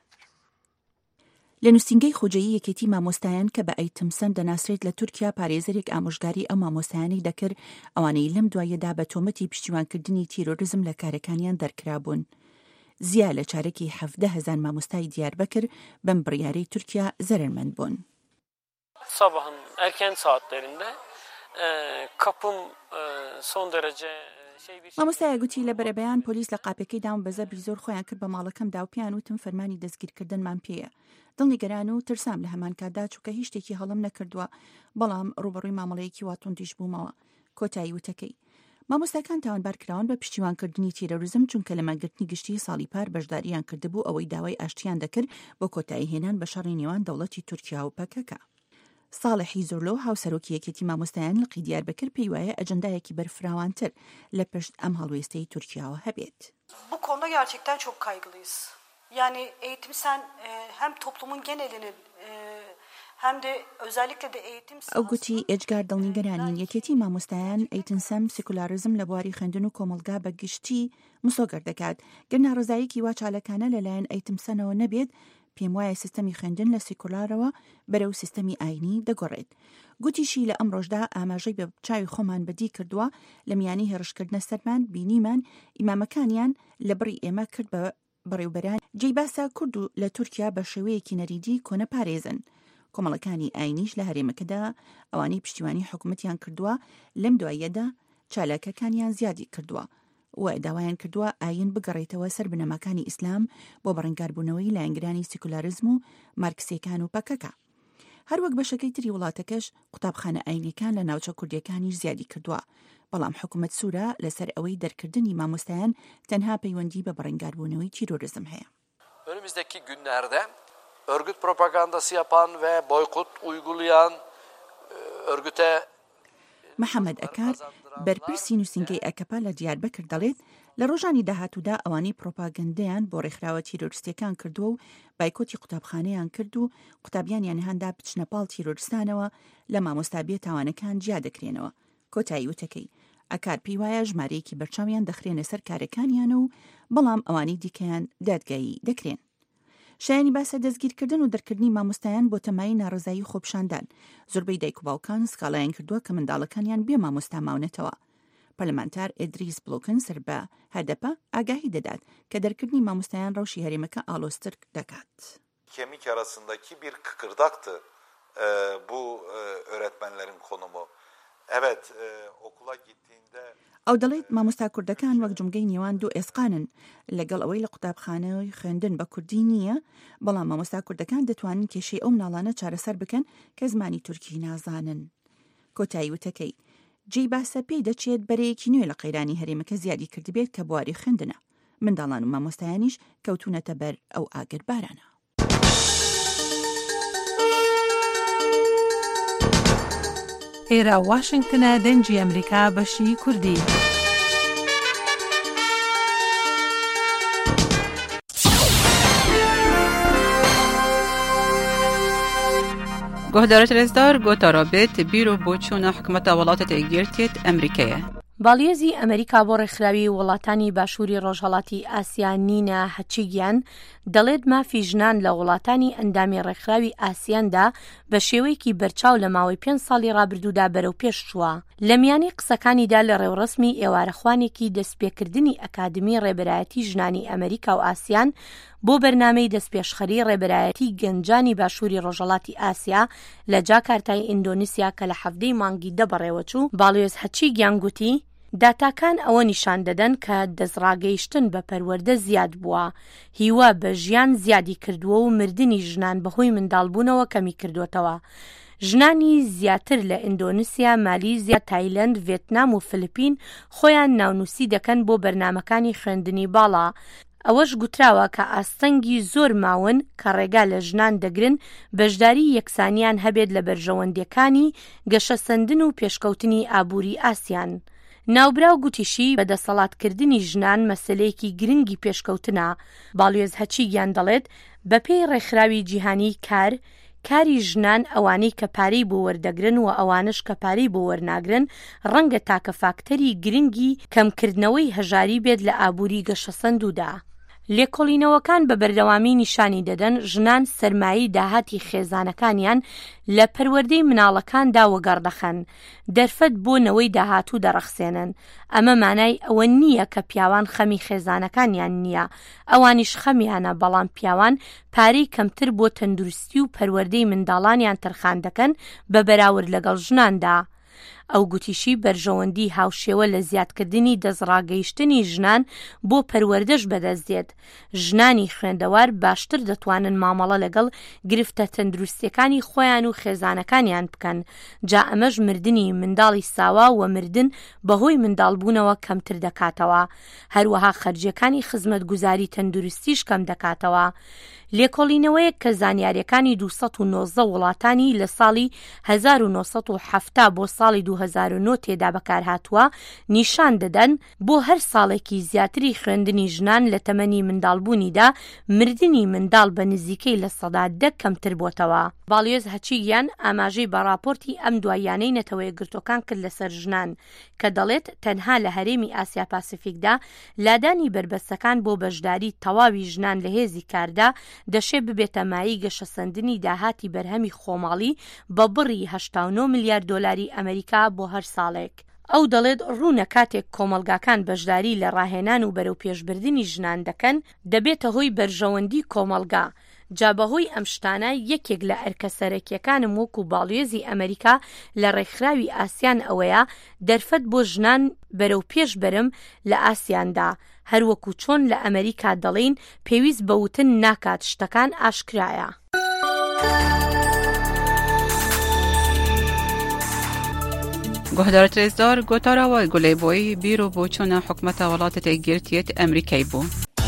لە نووسینگەی خۆجەیی یەکێتی مامۆستایان کە بە ئەیتمسەن دەناسرێت لە تورکیا پارێزەرێک ئامۆژگاری ئەو مامۆستایانی دەکرد ئەوانەی لەم دوایەدا بە تۆمەتی پشتیوانکردنی تیرۆریزم لە کارەکانیان dərkrabûn. زیا لە چارەکی هەڤدە هەزار مامۆستای دیاربەکر بەم بڕیارەی تورکیا zərərmەnd بوون. Sabahın erken saatlerinde kapım son derece مامۆستایە گوتی لە بەرەبەیان پۆلیس لە قاپەکەی داوم بە زەبری زۆر خۆیان کرد بە ماڵەکەمدا و پیان وتم فەرمانی دەستگیرکردنمان پێیە. دڵنیگەران و ترسام لە هەمان کاتدا چووکە هیچ شتێکی هەڵم نەکردووە، بەڵام ڕوبەڕووی مامەڵەیەکی واتۆندیش بوومەوە. کۆتایی وتەکەی مامۆستاکان تاوانبار کراون بە پشتیوانکردنی تیرۆریزم چونکە لە مەگرتنی گشتی ساڵی پار بەشداریان کردبوو ئەوەی داوای ئاشتیان دەکرد بۆ کۆتایی هێنان بە شەڕی نێوان دەوڵەتی تورکیا و پەکەکە. ساڵحی زۆرلۆ هاوسەرۆکی یەکێتی مامۆستایان لقی دیاربەکر پێی وایە ئەجەندایەکی بەرفراوانتر لە پشت ئەم هەڵوێستەی تورکیاوە هەبێت. Bu konuda gerçekten çok kaygılıyız. Yani eğitim sen e, hem toplumun genelinin e, hem de özellikle de eğitim ئەو گوتی ئێجگار دڵنیگەرانی یەکێتی مامۆستایان ئەیتنسەم سیکولارزم لە بواری خوێندن و کۆمەلگا بە گشتی مسۆگەر دەکات گەر ناڕزایەکی وا چالەکانە لەلایەن ئەیتمسەنەوە نەبێت پێم وایە سیستەمی خوێندن لە سیکولارەوە بەرەو سیستەمی ئاینی دەگۆڕێت. گوتیشی لە ئەم ڕۆژدا ئاماژەی بە چاوی خۆمان بەدی کردووە لە میانی هێرشکردنە سەرمان بینیمان ئیمامەکانیان لە بڕی ئێمە کرد بە بەڕێوبەران جێی باسا کورد و لە تورکیا بە شێوەیەکی نەریدی کۆنە پارێزن. کۆمەڵەکانی ئاینیش لە هەرێمەکەدا ئەوانەی پشتیوانی حکوومەتیان کردووە لەم دواییەدا چالاکەکانیان زیادی کردووە و داوایان کردووە ئاین بگەڕێتەوە سەر بنەماکانی ئیسلام بۆ بەڕێنگاربوونەوەی لایەنگرانی سیکولارزم و مارکسیەکان و پەکەکە. هەروەک بەشەکەی تری وڵاتەکەش قوتابخانە ئاینیەکان لە ناوچە کوردیەکانیش زیادی کردووە، بەڵام حکوومەت سوورە لەسەر ئەوەی دەرکردنی مامۆستایان تەنها پەیوەندی بە بەڕێنگاربوونەوەی تیرۆریزم هەیە. Önümüzdeki günlerde örgüt propagandası yapan ve boykot uygulayan örgüte محەممەد ئەکار بەرپرسی نووسنگەی ئەکەپا لە دیاربەکر دەڵێت لە ڕۆژانی داهاتوودا ئەوانەی پرۆپاگەندەیان بۆ ڕێکخراوە تیرۆریستەکان کردووە و بایکۆتی قوتابخانەیان کرد و قوتابیانیان هەندا بچنە پاڵ تیرۆریستانەوە لە مامۆستابیە تاوانەکان جیا دەکرێنەوە. کۆتایی وتەکەی ئەکار پێی وایە ژمارەیەکی بەرچاویان دەخرێنە سەر کارەکانیانە و بەڵام ئەوانەی دیکەیان دادگایی دەکرێن. شایانی باسە دەستگیرکردن و دەرکردنی مامۆستایان بۆ تەمای ناڕزایی خۆپشاندان زۆربەی دایک و باوکان سکاڵایان کردووە کە منداڵەکانیان بێ مامۆستا ماونەتەوە. پەرلەمانتار ئێدریس بلۆکن سەر بە هەدەپە ئاگاهی دەدات کە دەرکردنی مامۆستایان ڕەوشی هەرێمەکە ئالۆستر دەکات. Kemik arasındaki bir kıkırdaktı e, bu e, öğretmenlerin konumu. Evet, e, okula gittiğinde ئەو دەڵێت مامۆستا کوردەکان وەک جومگەی نێوان دوو ئێسقانن لەگەڵ ئەوەی لە قوتابخانەوەی خوێندن بە کوردی نییە، بەڵام مامۆستا کوردەکان دەتوانن کێشەی ئەو مناڵانە چارەسەر بکەن کە زمانی تورکی نازانن. کۆتایی وتەکەی جێی باسە پێی دەچێت بەرەیەکی نوێ لە قەیرانی هەرێمەکە زیادی کردبێت کە بواری خوێندنە. منداڵان و مامۆستایانیش کەوتونەتە بەر ئەو ئاگر بارانە. ئێرە واشنگتنە دەنجی ئەمریکا بەشی کوردی. گهدارت رزدار گوتارابت بیرو بوچون حکومت ولاتت اگیرتیت امریکیه. باڵیێزی ئەمریکا بۆ ڕێکخراوی وڵاتانی باشووری ڕۆژهەڵاتی ئاسیا نینە هەچیگیان دەڵێت مافی ژنان لە وڵاتانی ئەندامی ڕێکخراوی ئاسیاندا بە شێوەیەکی بەرچاو لە ماوەی پێنج ساڵی ڕابردوودا بەرەو پێش چووە. لە میانی قسەکانیدا لە ڕێوڕسمی ئێوارەخوانێکی دەستپێکردنی ئەکادمی ڕێبەرایەتی ژنانی ئەمریکا و ئاسیان بۆ بەرنامەی دەستپێشخەری ڕێبەرایەتی گەنجانی باشووری ڕۆژهەڵاتی ئاسیا لە جاکارتای ئیندۆنیسیا کە لە هەفتەی مانگی دەبڕێوەچوو، باڵیۆز هەچیگیان گوتی داتاکان ئەوە نیشان دەدەن کە دەستڕاگەیشتن بە پەروەردە زیاد بووە، هیوا بە ژیان زیادی کردووە و مردنی ژنان بەهۆی منداڵبوونەوە کەمی کردوتەوە. ژنانی زیاتر لە ئیندۆنیسیا، مالیزیا، تایلەند، ڤێتنام و فلیپین خۆیان ناونووسی دەکەن بۆ بەرنامەکانی خوێندنی باڵا. ئەوەش گوتراوە کە ئاستەنگی زۆر ماون کە ڕێگا لە ژنان دەگرن بەشداری یەکسانیان هەبێت لە بەرژەوەندەکانی گەشەسەندن و پێشکەوتنی ئابووری ئاسیان. ناوبراو گوتیشی بەدەسەڵاتکردنی ژنان مەسلەیەکی گرنگی پێشکەوتنە. باڵیۆز هەچیگیان دەڵێت بەپێی ڕێکخراوی جیهانی کار کاری ژنان ئەوانەی کە پارەی بۆ وەردەگرن و ئەوانش کە پارەی بۆ وەرناگرن ڕەنگە تاکە فاکتەری گرنگی کەمکردنەوەی هەژاری بێت لە ئابووری گەشەسەندوودا. لێکۆڵینەوەکان بە بەردەوامی نیشانی دەدەن ژنان سەرمایی داهاتی خێزانەکانیان لە پەروەردەی مناڵەکاندا وەگەڕدەخەن، دەرفەت بۆ نەوەی داهاتوو دەڕەخسێنن. ئەمە مانای ئەوە نییە کە پیاوان خەمی خێزانەکانیان نییە، ئەوانیش خەمیانە، بەڵام پیاوان پارەی کەمتر بۆ تەندروستی و پەروەردەی منداڵانیان تەرخان دەکەن بە بەراورد لەگەڵ ژناندا. ئەو گوتیشی بەرژەوەندی هاوشێوە لە زیادکردنی دەستڕاگەیشتنی ژنان بۆ پەروەردەش بەدەستدێت. ژنانی خوێندەوار باشتر دەتوانن مامەڵە لەگەڵ گرفتە تەندروستیەکانی خۆیان و خێزانەکانیان بکەن، جا ئەمەش مردنی منداڵی ساوا و مردن بەهۆی منداڵبوونەوە کەمتر دەکاتەوە، هەروەها خەرجیەکانی خزمەتگوزاری تەندروستیش کەم دەکاتەوە. لێکۆڵینەوەیەک کە زانیاریەکانی دووسەد و نۆزدە وڵاتانی لە ساڵی هەزار و نۆسەد و حەڤتا بۆ ساڵی دوو دوو هەزار و نۆ تێدا بەکارهاتووە نیشان دەدەن بۆ هەر ساڵێکی زیاتری خوێندنی ژنان لە تەمەنی منداڵبوونیدا مردنی منداڵ بە نزیکەی لە سەدا دە کەمتر بۆتەوە. ڤالێز هەچیگیان ئاماژەی بە راپۆرتی ئەم دوایانەی نەتەوەی گرتوەکان کرد لەسەر ژنان کە دەڵێت تەنها لە هەرێمی ئاسیا پاسیفیکدا لادانی بربەستەکان بۆ بەشداری تەواوی ژنان لە هێزی کاردا دەشێ ببێتە مای گەشەسەندنی داهاتی بەرهەمی خۆماڵی بە بڕی هەشتا و نۆ ملیار دۆلاری ئەمریکا بۆ هەر ساڵێک. ئەو دەڵێت ڕوونە کاتێک کۆمەلگاکان بەشداری لە ڕاهێنان و بەرەو پێشبردننی ژنان دەکەن دەبێتە هۆی بەرژەوەندی کۆمەلگا. جا بەهۆی ئەم شتانە یەکێک لە ئەرکە سەرەکیەکانم وەکو باڵێزی ئەمریکا لە ڕێکخراوی ئاسیان ئەوەیە دەرفەت بۆ ژنان بەرەو پێش بەرم لە ئاسیاندا هەروەکو چۆن لە ئەمریکا دەڵێن پێویست بەوتن ناکات شتەکان ئاشکرایە. گۆهدار ترێزدار گۆتاراوای گولێبۆی بیرۆ بۆ چۆنە حکومەتە وڵاتە تێگیرتیێت ئەمریکای بوو.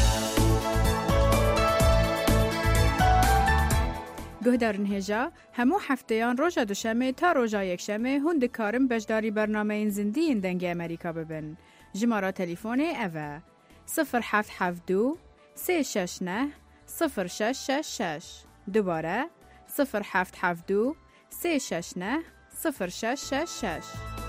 گۆهدارن هێژا هەموو هەفتەیان ڕۆژە دوشەمێ تا ڕۆژە یەکشەمێ هون دikarin بەشداری بەرنامەین زیندیین دەنگی ئەمریکا ببن. ژمارە تەلیفۆنێ ئەڤە صفر حەفت حەفت دوو سێ شەش نە صفر شەش شەش شەش دووبارە صفر حەفت حەفت دوو سێ شەش نە صفر شەش شەش شەش.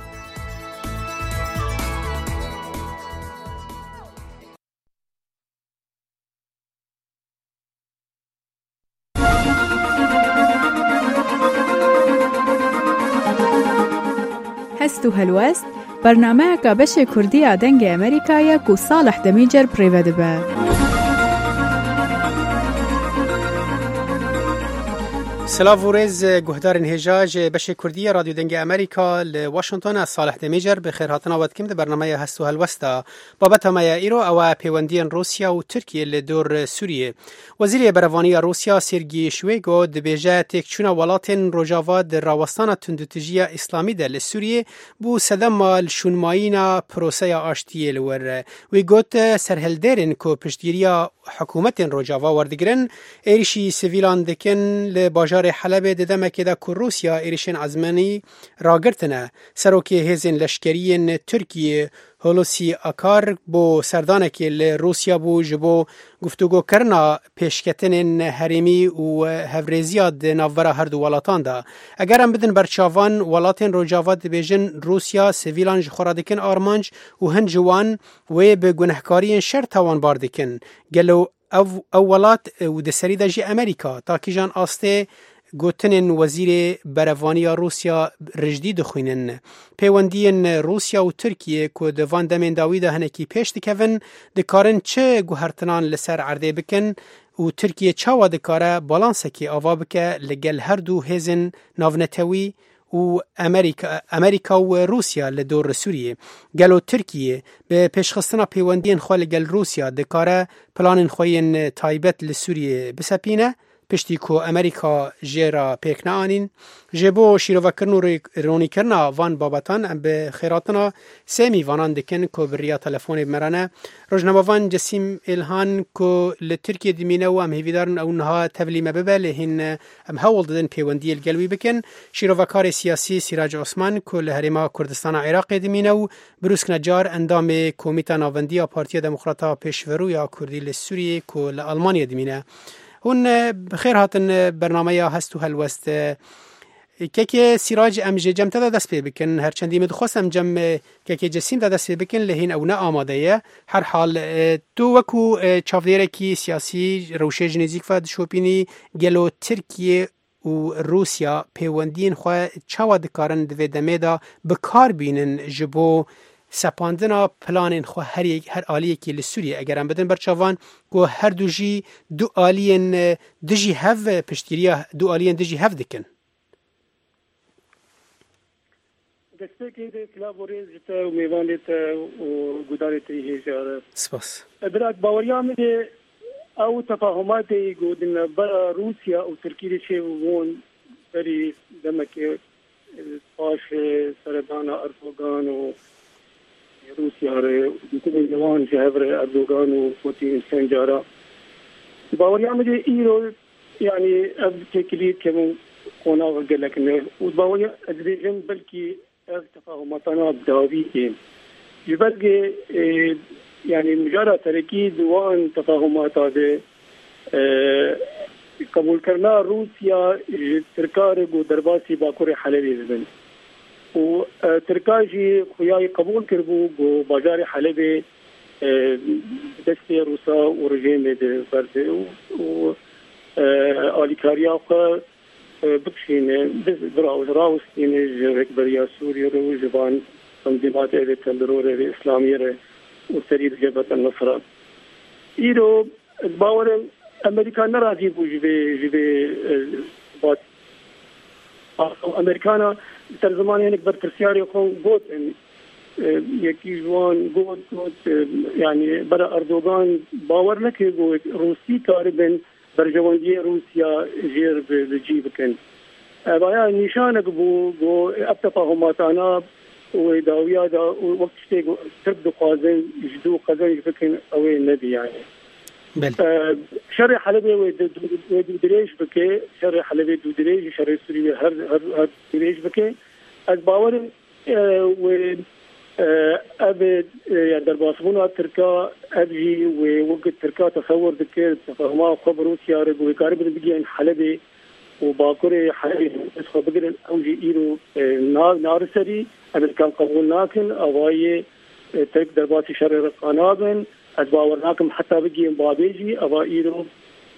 هەست و هەلوەست بەرنامەیەکە بەشێ کوردیە دەنگی ئەمریکایە و ساڵح دەمیجەر پڕێوە دەبە. سلااو و ڕێز گوهدارن هێژا ji بەشێ کوردیە رادیو دەنگی ئەمریکا لە واشنگتۆنە ساڵح دەمیجەر بەخێر هاتنەوەتکەم دە بەرنامەیە هەست و هەلوەستە بابەتەمەیە ئیرۆ ئەوە پەیوەندیان رووسیا و تورکیە لە دۆر سووریە. وەزیرێ بەرەڤانیە رووسیا سێرگی شوێگۆ دەبێژە تێکچوونە وڵاتên ڕۆژاوا di rawestana tundutijiya îslamî de li Sûriyê bû sedema şûnmayîna proseya aştiyê li wer re. Wî got serhildêrên ku piştgiriya hikûmetên rojava werdigirin êrişî sivîlan dikin li bajarê Helebê di demekê de ku Rûsya êrişên ezmenî ragirtine. Serokê hêzên leşkeriyên Tirkiyê Hulusi Akar bo serdanekê li Rûsya bû ji bo guftûgokirina pêşketinên herêmî û hevrêziya di navbera her du welatan de. Eger em bidin berçavan welatên rojava dibêjin Rûsya sivîlan ji xwe ra dikin armanc û hin ji wan wê bi gunehkariyên şer tawanbar dikin. Gelo ew ew welat û di serî de jî Amerîka takîjan astê gotinên wezîrê berevaniya Rûsya rijdî dixwînin. Pêwendiyên Rûsya û Tirkiye ku di van demên dawî de hinekî pêş dikevin dikarin çi guhertinan li ser erdê bikin û Tirkiye çawa dikare balansekê ava bike li gel her du hêzin navnetewî û Amerîka Amerîka û Rûsya li dor Sûriyê. Gelo Tirkiye bi pêşxistina pêwendiyên xwe li gel Rûsya dikare planên xwe yên taybet li Sûriyê bisepîne piştî ku Amerîka jê ra pêk neanîn. Ji bo şîrovekirin û rûnîkirina van babetan em bi xêratina sê mîvanan dikin ku bi riya telefonê me re ne. Rojnamevan Cisîm Îlhan ku li Tirkiye dimîne û em hêvîdarin ew niha tevlî me bibe lê hîn em hewl didin pêwendiyê li gel wî bikin. Şîrovekarê siyasî Sîrac Osman ku li Herêma Kurdistana Iraqê dimîne û bi rûsknecar endamê Komîta Navendiya Partiya Demokrata Pêşverûya Kurdî li Sûriyê ku li Almanya dimîne. Hûn bi xêr hatin bernameya hest û helwest. Kekê Sîrac em ji cem te de dest pê bikin. Herçendî min dixwast em cem kekê Cisîm de dest pê bikin lê hîn ew ne amade ye. Her hal tu wekû çavdêrekî siyasî rewşê ji nêzik ve dişopînî gelo Tirkiye û Rûsya pêwendiyên xwe çawa dikarin di vê demê de bikar bînin ji bo sepandina planên xwe her her aliyekî li Sûriye eger em bidin berçavan ku her du jî du aliyên dijî hev piştgiriya du aliyên dijî hev dikin. Destpêkê de silavorê ji te û mêvanê te û gudarê te hêja re. Spas. Birak baweriya min de ew tefahumatê godin bera Rûsya û Tirkiyê çêbûn berî demekê paş seredana Erdogan û Rusya re bütün zaman cevre Erdogan û Putin sencara baweriya min de îro yani ev tekilî kemin konağa gelekine û baweriya ez dibêjim belkî تفاهماتنا بداوی جبرگه يعني مجرد تركيز وان تفاهمات هذه قبول کرنا روسيا تركارق و درباسي باكوري حلبي ببن و تركاجي خوياي قبول كربو و باجاري حلبي دستي روسا و رجيم دي فرد و آليكاريا خوا بكشين براوز راوستين جرق بريا سوريا رو جبان تنظيمات ايدي تندرور ايدي اسلامية وسرير جبهة النصرة إيرو باور أمريكا نراضي بو جبه جبه بات أمريكانا ترجمان يعني كبر ترسياري يكون قوت يكي جوان قوت قوت يعني برا أردوغان باور لك قوت روسي تقريبا برجواندية روسيا جير بجيب كن بايا نشانك بو بو أبتفاهماتنا وداويا دا وقت شتي تبدو قازن يجدو قازن يفكن اوي النبي يعني بل آه شر حلبي ودو دريش بكي شر حلبي دو دريش شر سوريا هر هر هر دريش بكي از باور آه و آه ابد يعني درباسمونا تركا ابجي ووقت تركا تصور ذكر تفهمها خبر روسيا رجو قارب بيجي حلبي وباكوري حلبي اسخو بقدر اوجي ايرو نار نار سري أمريكان قبول ناكن أواي ترك درباتي شر رقانابن أتباورناكم حتى بقي مبابيجي أوايرو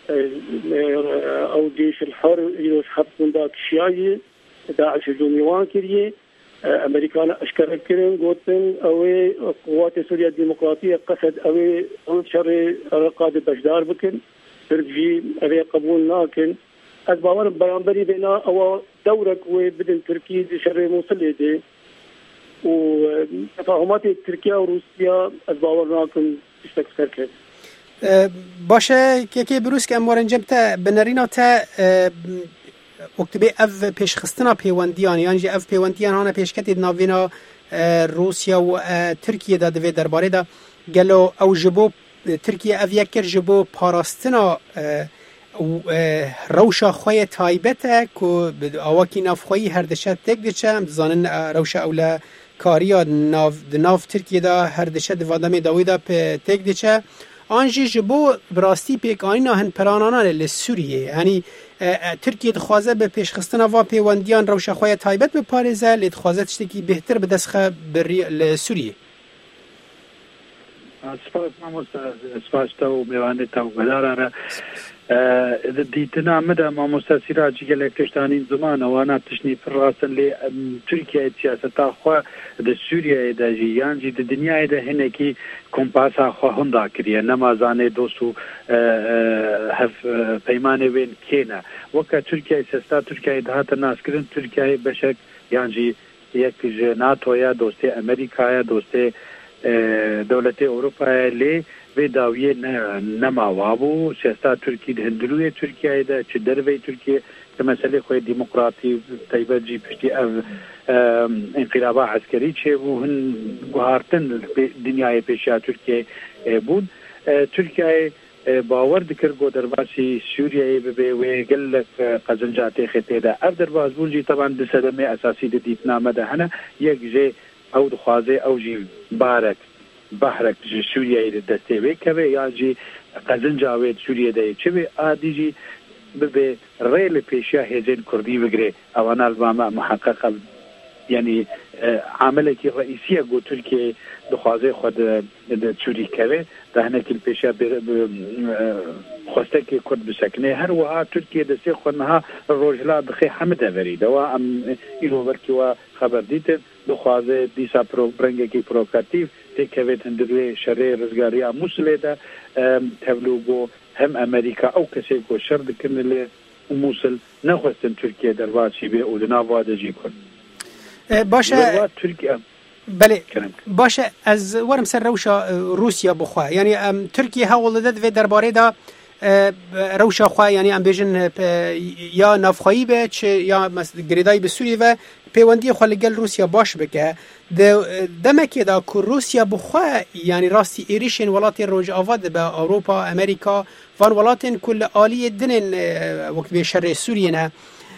أو جيش الحر يروس حب من ذاك الشيء داعش الجوميوان كريه أمريكان أشكر كرين قوتن أوي قوات سوريا الديمقراطية قصد أوي شر رقاد بشدار بكن ترجي أوي قبول ناكن أتباور بيانبري بينا أو دورك وبدن تركيز شر موصل دي وتفاهمات تركيا وروسيا أتباورناكم تشتكسر كده باشه که بروز که اموارن جمتا بنرینا تا اکتبه اف پیشخستنا پیوندیان یعنی جه اف پیوندیان هانا پیشکتی ناوینا روسیا و ترکیه دا دوی درباره دا گلو او جبو ترکیه اف یکر جبو پاراستنا روشا خوی تایبته که آواکی ناف خوی هردشه تک دیچه هم زانن روشا اولا کاریا ناف, ناف ترکیه دا هردشه دوادم داوی دا تک دیچه آنجی جبو براستی پیک آنینا هن پرانانا لسوریه یعنی ترکیه دخوازه به پیشخستنا و پیوندیان روشا خوی تایبت به پارزه لدخوازه تشتکی بهتر به دسخه لسوریه سپاس مامۆستا سپاستا و میوانێتتا و بەدارانە دیتنا مەدا مامۆستا سیراجی گەلێک تشتانین زمانەوانە تشنی پڕاستن لێ تورکیای سیاسەتا خوا دە سووریایەداژی یانجی دە دنیایەدا هەنێکی کۆمپاسا خوا هەندا کریە نەمازانێ دۆست و هەف پەیمانێ وێن کێنە وەکە تورکیای سێستا تورکیای دەهاتە ناسکردن تورکیای بەشێک یانجی یەک ناتۆیە دۆستێ ئەمریکایە دۆستێ دولت أوروبا لي بداوية نماوابو سياسة تركيا هندلوية تركيا إذا تدربي تركيا كمسألة خوي ديمقراطي تايبة جي بشتي انقلابا عسكري شيء هن قهارتن دنيا بيشا تركيا بود تركيا باور دکر گو درباسی سوریه به و گلک قزنجاتی خطه ده اف درباس بونجی طبعا د صدمه اساسی د دیتنامه ده هنه یک جه او دخوازه او جی بارک بحرک جی سوریه ده دسته به که یا جی قزنجاوید سوریه ده چه به آدی جی به ریل پیشیا هزین کردی بگره اوان الباما محقق يعني عملك الرئيسية قو تركيا دخوازي خود تسوري كوي ده هناك البيشا خوستكي كرد بسكنه هر وها تركيا دسي خونها الروجلا بخي حمد هفري دوا ام إلو بركي و خبر ديت دخوازي ديسا برو برنگكي پروكاتيف تي كويت هندروي شري رزگاريا موسلي ده تبلو قو هم امريكا او كسي قو شرد كن موسل نخوستن تركيا درواتي بي او دناواده جي كن باشه بله باشه از ورم سر روشا روسیا بخواه یعنی ترکیه ها ولدت و درباره دا روشا خواه یعنی ام بیجن یا نافخایی به چه یا گریدای به سوریه و پیوندی خواه لگل روسیا باش بکه دمکی دا که روسیا بخواه یعنی راستی ایریشن ولاتی روج آواد به اروپا امریکا وان ولاتین کل آلی دنین وقت به شر سوریه نه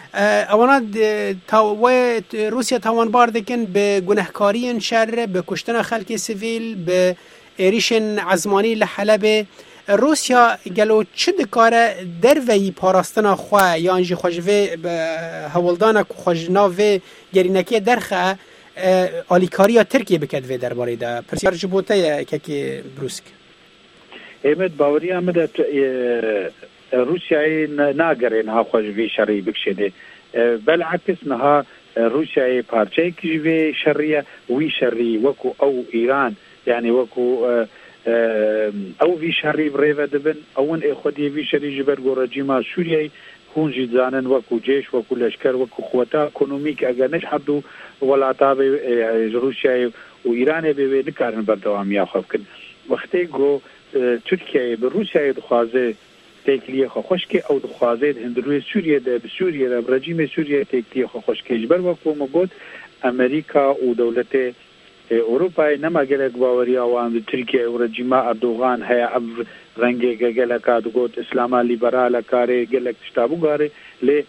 اوانات تا و روسیا توانبار دکن به گناهکاری شر، به کشتن خلک سیویل، به ایریشن عزمانی لحلب. روسیا گلو چه دکاره در وی پاراستنا خواه یا انجی خوشوه هولدانا خوشناوه گرینکی درخه آلیکاریا ترکیه بکد وی درباره ده پرسیار جبوته که بروسک امید باوری آمده روسیای ناگره نها خوشوه شرعی بکشده بالعکس نها روسیای پارچه کجوه شرعیه وی شرعی وکو او ایران یعنی وکو او وی شرعی بریوه دبن اون اخودی وی شرعی جبر گو رجیما سوریای هونجی زانن وکو جیش وکو لشکر وکو خوتا اکونومیک اگر نجحدو ولاتا به روسیای و ایران به نکارن بردوام یا خوب کن وقتی گو ترکیه به روسیای دخوازه تکلیه خوشکی او دخوازه هندروی سوریه ده سوریه ده رژیم سوریه تکلیه خوشکی جبر وکو مگود امریکا و دولت اروپای نما گلک باوری آوان ترکیه و رژیم اردوغان هیا اب رنگی گلک ادگوت اسلاما لیبرال کاره گلک تشتابو گاره لی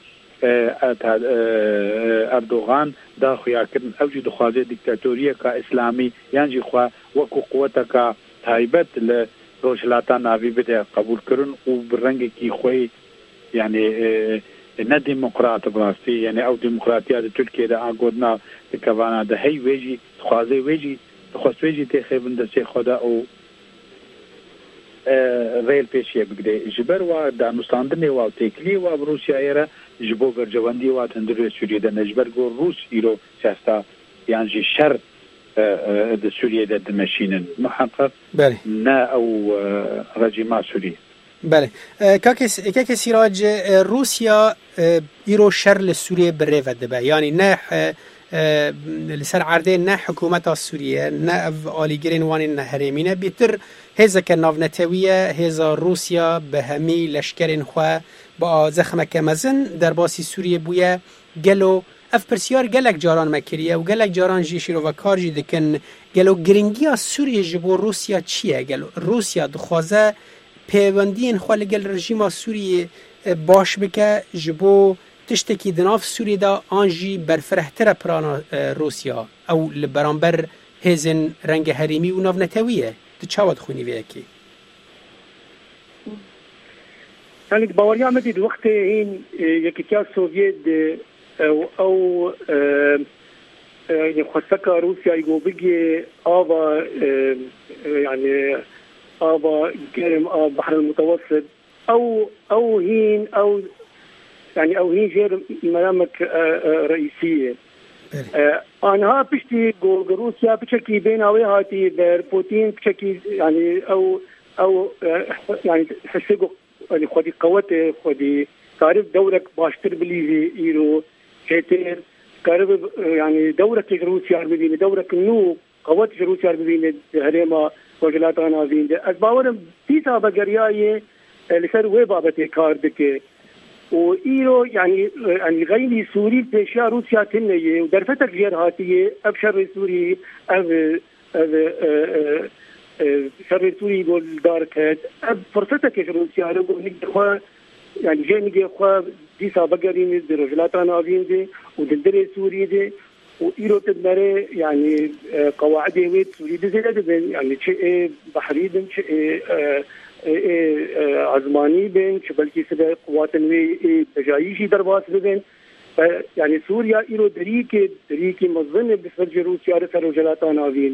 اردوغان دا خویا کرن اوجی دخوازه دیکتاتوریه کا اسلامی یعنی خوا وکو قوتا کا تایبت ل روشلاتا ناوی بده قبول کرن و برنگی کی خوی یعنی نه ديمقراط براستی یعنی او ديمقراطیه د ترکیه د اګودنا د کوانا د هی ویجی خوازه ویجی خوست ویجی ته خبند سه خدا او ریل پیشیه بگده جبر و د مستندنه و تکلی و روسیا ایرا جبو ګرځوندی و تندر سوریه د نجبر ګور روس ایرو سیاستا یعنی شر د سوریه د ماشینن محقق بله نه او رژیم سوریه بله کاک سیراج روسیا ایرو شر لسوریه بره و دبه یعنی نه لسر عرده نه حکومت سوریه نه آلیگرین وانی نه هرمینه بیتر هزا که ناونتویه هزا روسیا به همی لشکرین خواه با زخمه که مزن در باسی سوریه بویه گلو اف پرسیار گلک جاران مکریه و گلک جاران جیشی رو و کار جی دکن گلو گرنگی سوریه جبو روسیا چیه گلو روسیا دخوازه پیوندین خواهی گل رژیم سوریه باش بکه جبو تشتکی دناف سوریه دا آنجی برفرهتر پرانا روسیا او لبرانبر هزن رنگ حریمی و ناونتویه تو چاواد خونی وی اکی؟ يعني باوريا مدي الوقت هين يكتيا السوفيت او او يعني خسكا روسيا يقو بيجي ابا يعني ابا كرم ابا بحر المتوسط او او هين او يعني او هين غير ملامك رئيسيه انا بشتي جو روسيا بشكي بين هاتي بر بوتين بشكي يعني او او يعني حسيقو يعني خدي قوته خدي تعرف دورك باشتر بليزي ايرو هيتر قرب يعني دورك روسيا ببين دورك نو قوات روسيا ببين هريما وجلاتانا بين اسباورم تيسا بغريايه لسر وي بابته كار دكه وايرو يعني يعني غيني سوري بشا روسيا تنيه ودرفتك غير هاتيه ابشر سوري اب اب شر سوري يقول داركت اب فرصتك يا روسيا يقول نقدر يعني جاي نجي خو دي سابقين دي رجلاتنا فين دي ودندري سوري دي وايرو تدمر يعني قواعد ويت سوري دي زي يعني شيء بحري دم شيء عزماني بين بلكي سبب قوات وي بجايشي درباس بين يعني سوريا ايرو دريكي دريكي مظن بسبب روسيا رجلاتنا فين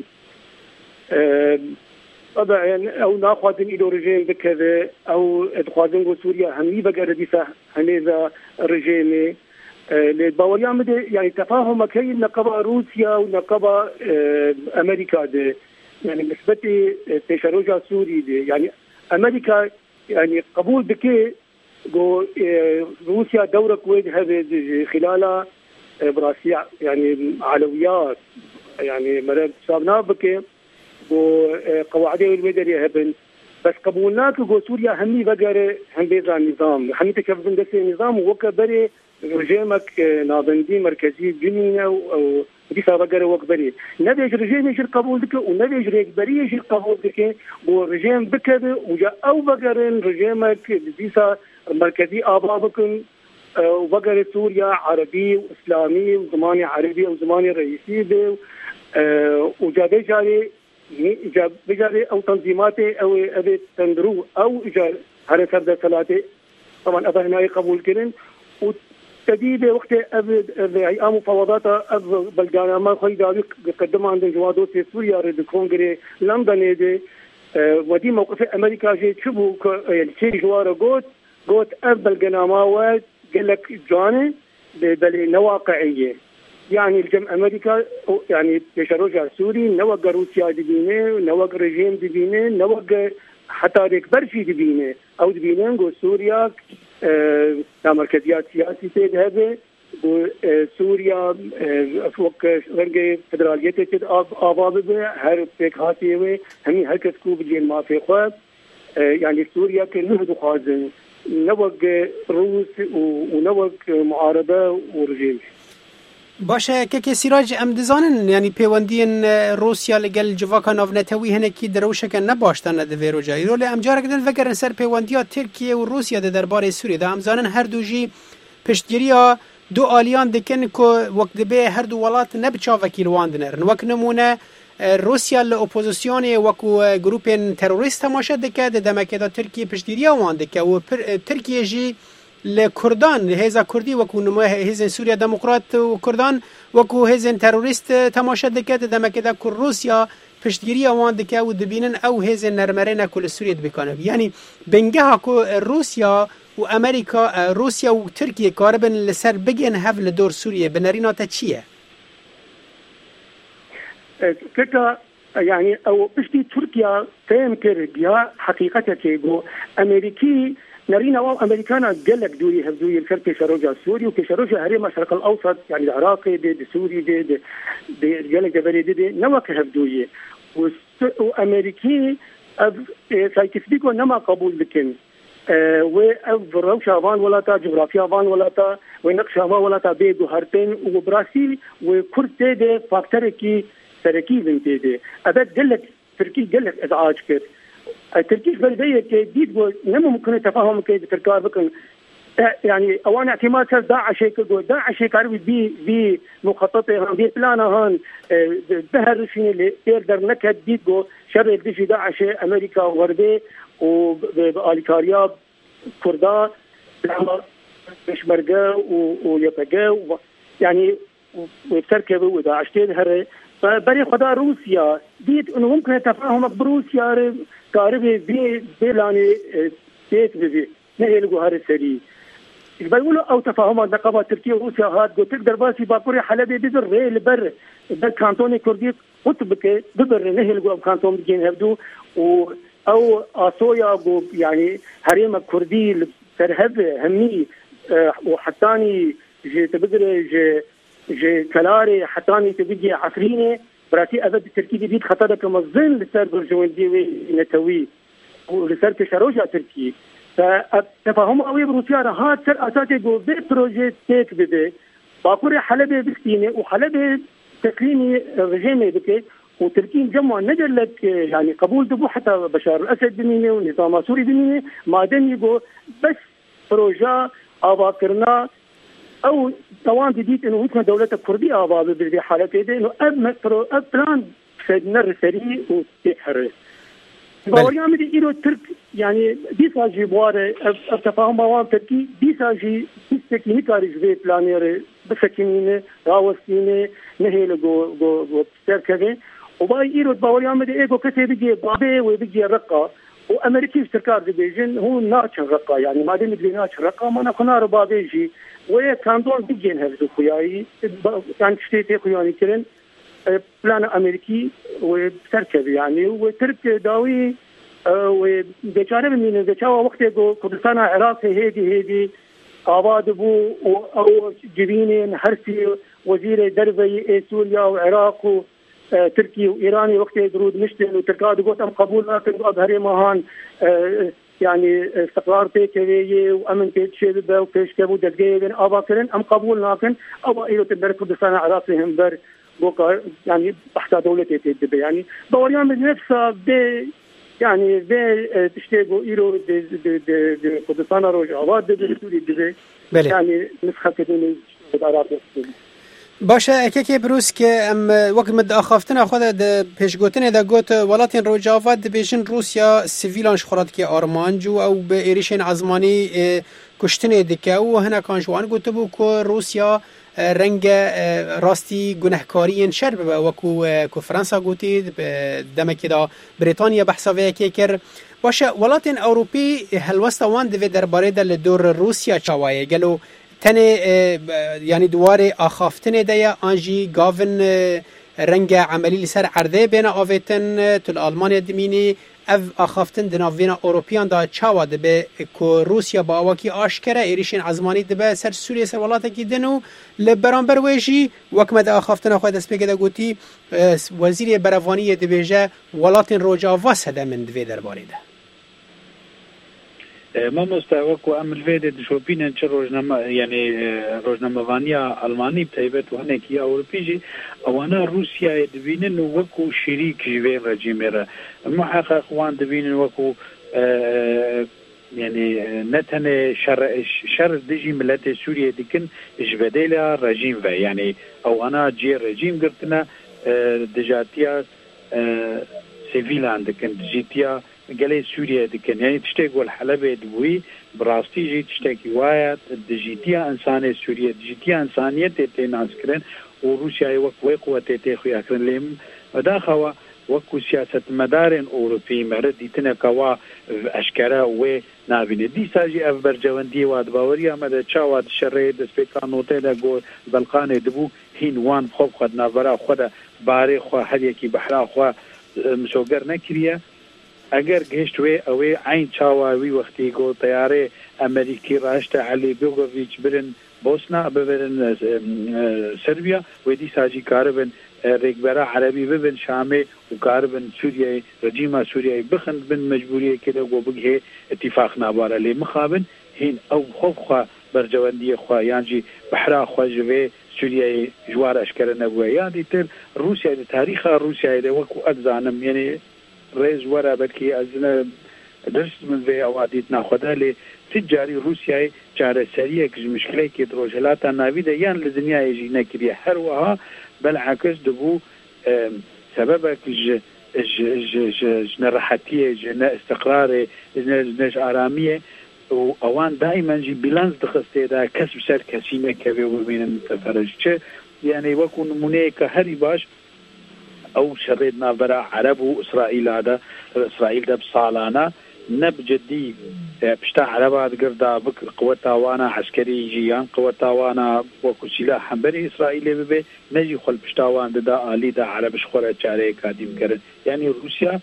طبعا او ناخذين ايدو رجيم بكذا او ادخازن سوريا همي بقى رديسه هنيذا رجيمي للباوريا مدي يعني تفاهم كي نقبا روسيا ونقبا امريكا دي يعني نسبتي تشروجا سوري دي يعني امريكا يعني قبول بكي جو روسيا دورك وين هذا خلال براسي يعني علويات يعني مرات صابنا بكي وقواعده المدنيه هبن بس قبولناك جو سوريا همي بقر هم بيزا النظام همي تكفن دس النظام وكبري رجيمك نابندي مركزي جنينه او ديسا بقر وكبري نبي رجيم يجي قبول دك ونبي ريك بري يجي قبول دك ورجيم بكذا وجا او بقر رجيمك ديسا مركزي ابابكم وبقر سوريا عربي وإسلامي وزماني عربي وزماني رئيسي وجابي جاري جاب بجاري أو تنظيماتي أو أبي تندرو أو إجار هذا سرد ثلاثة طبعا أبا هنا قبول كرن وتدي بوقت أبي أيام مفاوضات أب بلغانا ما خوي داوي قدم عند جوادو سوريا رد كونغري لندن دي ودي موقف أمريكا جي شبو يعني شيء جواره قوت قوت أب بلغانا ما واد قال لك جاني بل نواقعية يعني الجم أمريكا يعني يشرجع سوري نوقع روسيا دبينه نوقع رجيم دبينه نوقع حتى ركبرشي دبينه أو دبينه جو سوريا آه مركزيات سياسية تذهب وسوريا فوق رنجة فدرالية تد آباد به هر فيك هاتيه همي هر كسكو بجين ما في خواب آه يعني سوريا كنهدو خازن نوقع روس ونوقع معارضة ورجيم. باشه که که سیراج ام دزانن یعنی پیوندین روسیا لگل جواکا ناونتوی هنه کی دروشه که نباشتن ده رو جایی رول ام جارک دن فکر سر پیوندیا ترکیه و روسیا ده درباره سوریه ده ام زانن هر دو جی پشتگیریا دو آلیان دکن که وقت به هر دو ولات نبچا وکیل واندنر وک نمونه روسیا ل اپوزیسیون وکو گروپ تروریست تماشا دکه ده دمکه دا ترکیه پشتگیریا واندکه و ترکیه جی لكردان هذا كردي وكو نمو هزن سوريا ديمقراط وكردان وكو هزن تروریست تماشا دكات دما كده كل روسيا پشتگیری وان دکه و دبینن او هزن نرمرین کل سوریه بکنه یعنی بنگه کو روسیا و امریکا روسیا و ترکیه کاربن لسر بگن هف لدور سوریه بنرینا تا چیه؟ كتا يعني او بشتي تركيا فهم كربيا حقيقة كيغو امريكي نرينا واو امريكانا قالك دوري هبدوي الفرق كشروجا السوري وكشروجا هريم الشرق الاوسط يعني العراقي دي, دي سوري دي دي, دي قالك جبري دي, دي نوك هبدوي وامريكي سايكسبيكو نما قبول بكن أه و روشا فان ولا تا جغرافيا فان ولا تا ونقشا فان ولا تا بيدو هرتين وبرازيل وكرد دي فاكتور كي تركي بنتي دي ابد قالك تركي قالك ازعاج كده التركيز بلديه كديد نمو ممكن تفاهم كيد تركار بكن يعني اوان اعتماد داعش كدو داعش كاربي بي بي مخططه بي بلانا هان بهر شيء اللي يقدر نكد ديدو شر ديجي داعش امريكا وغربي وبالكاريا كردا مشمرقه ويبقى يعني وتركبوا وداعش تظهر فبري خدا روسيا ديد انه ممكن تفاهم بروسيا كاربي بي بيلاني تيت بي نهي لغو هار السري بيقولوا او تفاهمات نقابه تركيا وروسيا هاد قلت تقدر باسي باكوري حلبي بيزر ريل بر بر كانتوني كردي قطبك ببر نهي لغو كانتون بيجين هبدو و او اسويا يعني هريم كردي ترهب همي وحتاني جي تبقر جي جي كلاري حتاني تبقي عفريني براتي أبد التركي دي خطر كمظن لسر برجوندي نتوي ولسر كشروجة تركي فتفاهم قوي بروسيا هاد سر أساسي جو بي بروجي تيك بده باكوري حلبة بستيني وحلبة تسليمي رجيمي بكي وتركي جمع نجلك يعني قبول دبو حتى بشار الأسد بميني ونظام سوري بميني ما دام يقول بس بروجا أباكرنا او طوان جديد انه مثل دولة الكردية ابا بهذه حالته دي انه اب مترو اب بلان سيدنا سريع وتحرر باوريا مدي ايرو ترك يعني دي ساجي بواره اب تفاهم باوان تركي دي ساجي تكنيكي كارج في بلانير بسكينه راوستينه نهيل جو جو جو تركه وباي ايرو باوريا مدي ايكو كتي بيجي بابي وبيجي رقه وامريكي استركار دي بيجن هو ناتش رقه يعني ما دام بيجي ناتش رقه ما نكون بابيجي وكاندون بيجين هذو خوياي كان شتيتي خوياني كرن بلان امريكي وتركب يعني وترك داوي وبيشاره من بيشاوا وقت جو كردستان عراق هيدي هيدي آباد بو او جبينين هرسي وزير دربي سوريا وعراق وتركي وايراني وقت درود مشتن وتركاد قوت ام قبول لكن ابهري مهان يعني استقرار بيكوي وامن بيتشيل وكيش كابو دقيقين ابا كرن ام قبول لكن ابا ايرو تبر كردستان عراق هم بر يعني تحت دولة تيتي يعني دوريان من نفسها ب يعني به تشتغل إيرو د د د كردستان روج آباد د سوري دبي يعني نسخة كدني العراق. باشه اکه بروز که ام وقت مد آخافتن خود د پیشگوتن د گوت ولاتین روجاوات د بیشن روسیا سیویلانش خورد که آرمانجو او به ایریشن عزمانی کشتن دکه او هنا کانجوان گوت بو که روسیا رنگ راستی گناهکاری شر به وکو کو فرانسا گوتی دمکی دا بریتانیا بحثاوی که کر باشه ولاتین اروپی هلوستا وان دوی درباره د دور روسیا چاوایه گلو تنه یعنی دواره آخافتن دیا آنجی گاون رنگ عملی لسر عرضه بین آویتن تل آلمانیا دمینی او آخافتن دناوین اوروپیان دا چاوا دبه که روسیا با آواکی آشکره ایریشن عزمانی دبه سر سوریه سر ولاتا کی دنو لبرانبر ویجی وکمد آخافتن خواهد دست بگه دا گوتی وزیر بروانی دبیجه ولاتین روجا واس هده من دوی درباره ده ما مستوى عمل فيدي شوبين نشر روزنامه يعني روزنامه فانيا ألماني بتايبت وهناك يا أوروبيجي أو أنا روسيا دبينن وكو شريك جوين رجيميرا محقق وان دبينن وكو يعني نتنه شر شر دجي ملت سوريا دكن جبديلا رجيم في يعني أو أنا جي رجيم قلتنا دجاتيا سيفيلان دكن دجيتيا قالي سوريا دكن يعني تشتاق والحلبة دبوي براستي جي تشتاقي وايات دجيتيا إنسانية سوريا دجيتيا إنسانية تيتي ناسكرين وروسيا وكوي قوة تيتي خويا كرين لهم وداخوا وكو سياسة مدارن أوروبي مرد ديتنا كوا أشكرا و نابين دي ساجي أف برجواندي واد باوريا مدى تشاواد الشرعي دسبيكان نوتي دا قول بلقاني دبو هين وان بخوب خد نافرا خدا باري خوا حديكي بحرا خوا مسوقر نكريا اگر گشتوی اوی عین چاواوی وقتی گو طیاره امریکی راشته علی بیوگویچ برن بوسنا ببرن سربیا و دی ساجی کاربن رکبرا عربی ببن شامه و کاربن سوریه رجیما سوریه بخند بن مجبوریه که گو بگه اتفاق ناباره لی مخابن هین او خوب خوا برجواندی خوا یانجی بحرا خوا جوه سوریه جوار اشکر نبوه یادی تر روسیه دی تاریخ روسیه دی وکو ادزانم یعنی رئيس ورا بلكي أزنا درس من ذي أواديت ناخذها لتجاري روسيا جار سريع كج مشكلة كدروجلات نافيدا يان للدنيا يجي نكري حروها بالعكس دبو سببك ج ج ج ج نرحتية ج استقرار ج آرامية وأوان دائما جي بلانس دخسته دا كسب سر كسيمة كبير وبين المتفرج يعني وكون منيك هري باش او شردنا برا عرب واسرائيل هذا اسرائيل ده بصالانه نبجدي بشتا عربات قردا بك قوتها وانا عسكري جيان قوتها وانا وكو سلاح بري اسرائيل ببي نجي خل بشتا وانا دا آلي دا عرب شخورة چاره قادم کرن يعني روسيا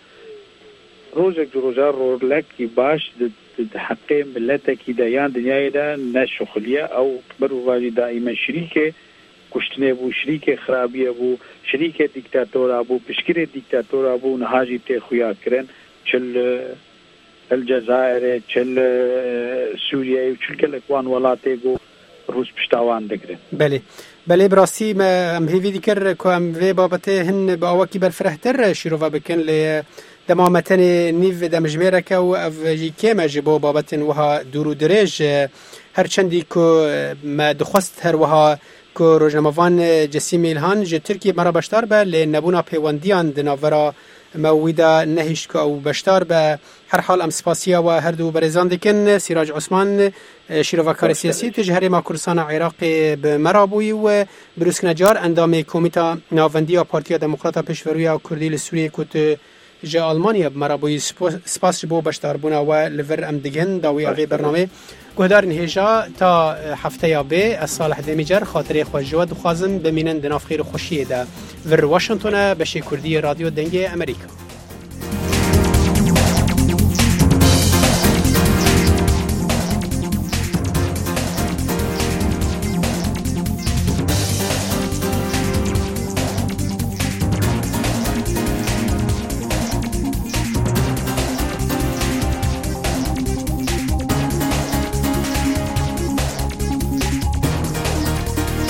روزك روزار رولك باش حقي ملتك ديان دنيا دا نشخلية او برو واجي دائما شريكه کشتنه بو شریک خرابیه بو شریک دیکتاتور بو پشکره دیکتاتور بو نهاجی ته خویا کرن چل الجزائر چل سوریه چل کلکوان ولاته گو روس پشتاوان دگرن بله بله براستی ما ام هیوی دیکر که ام وی بابته هن با آواکی برفرهتر شیروفا بکن لی دمامتن نیو دمجمیره که و اف جی کم جبو بابتن وها دورو درج هرچندی که ما دخواست هر وها که روزنامه‌وان جسیم ایلهان جه ترکیه مرا بشتار به لنبونا پیوندیان دناورا مویدا نهیش که او بشتار به هر حال ام سپاسیا و هر دو برزان دکن سیراج عثمان شیروکار سیاسی تجهری ما کردستان عراق به مرابوی و بروسک نجار اندام کمیتا ناوندی و پارتیا دموکراتا پیشوروی و کردی لسوریه کت جه آلمانیا به مرابوی سپاس بو بشتار بونا و لور ام دگن داوی اوی برنامه گهدار هجا تا هفته یا به از صالح دمیجر خاطره خوش جواد خوازم بمینن دناف خیر خوشیه ده ور واشنطن بشه کردی رادیو دنگ امریکا.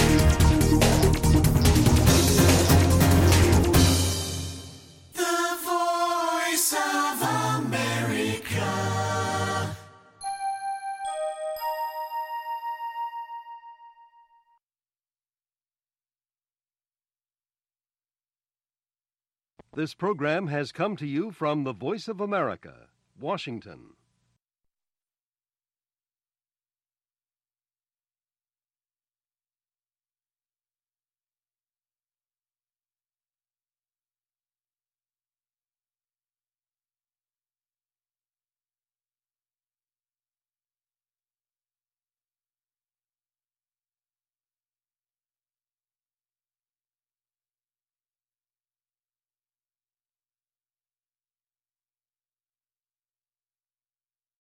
The This program has come to you from the Voice of America, Washington.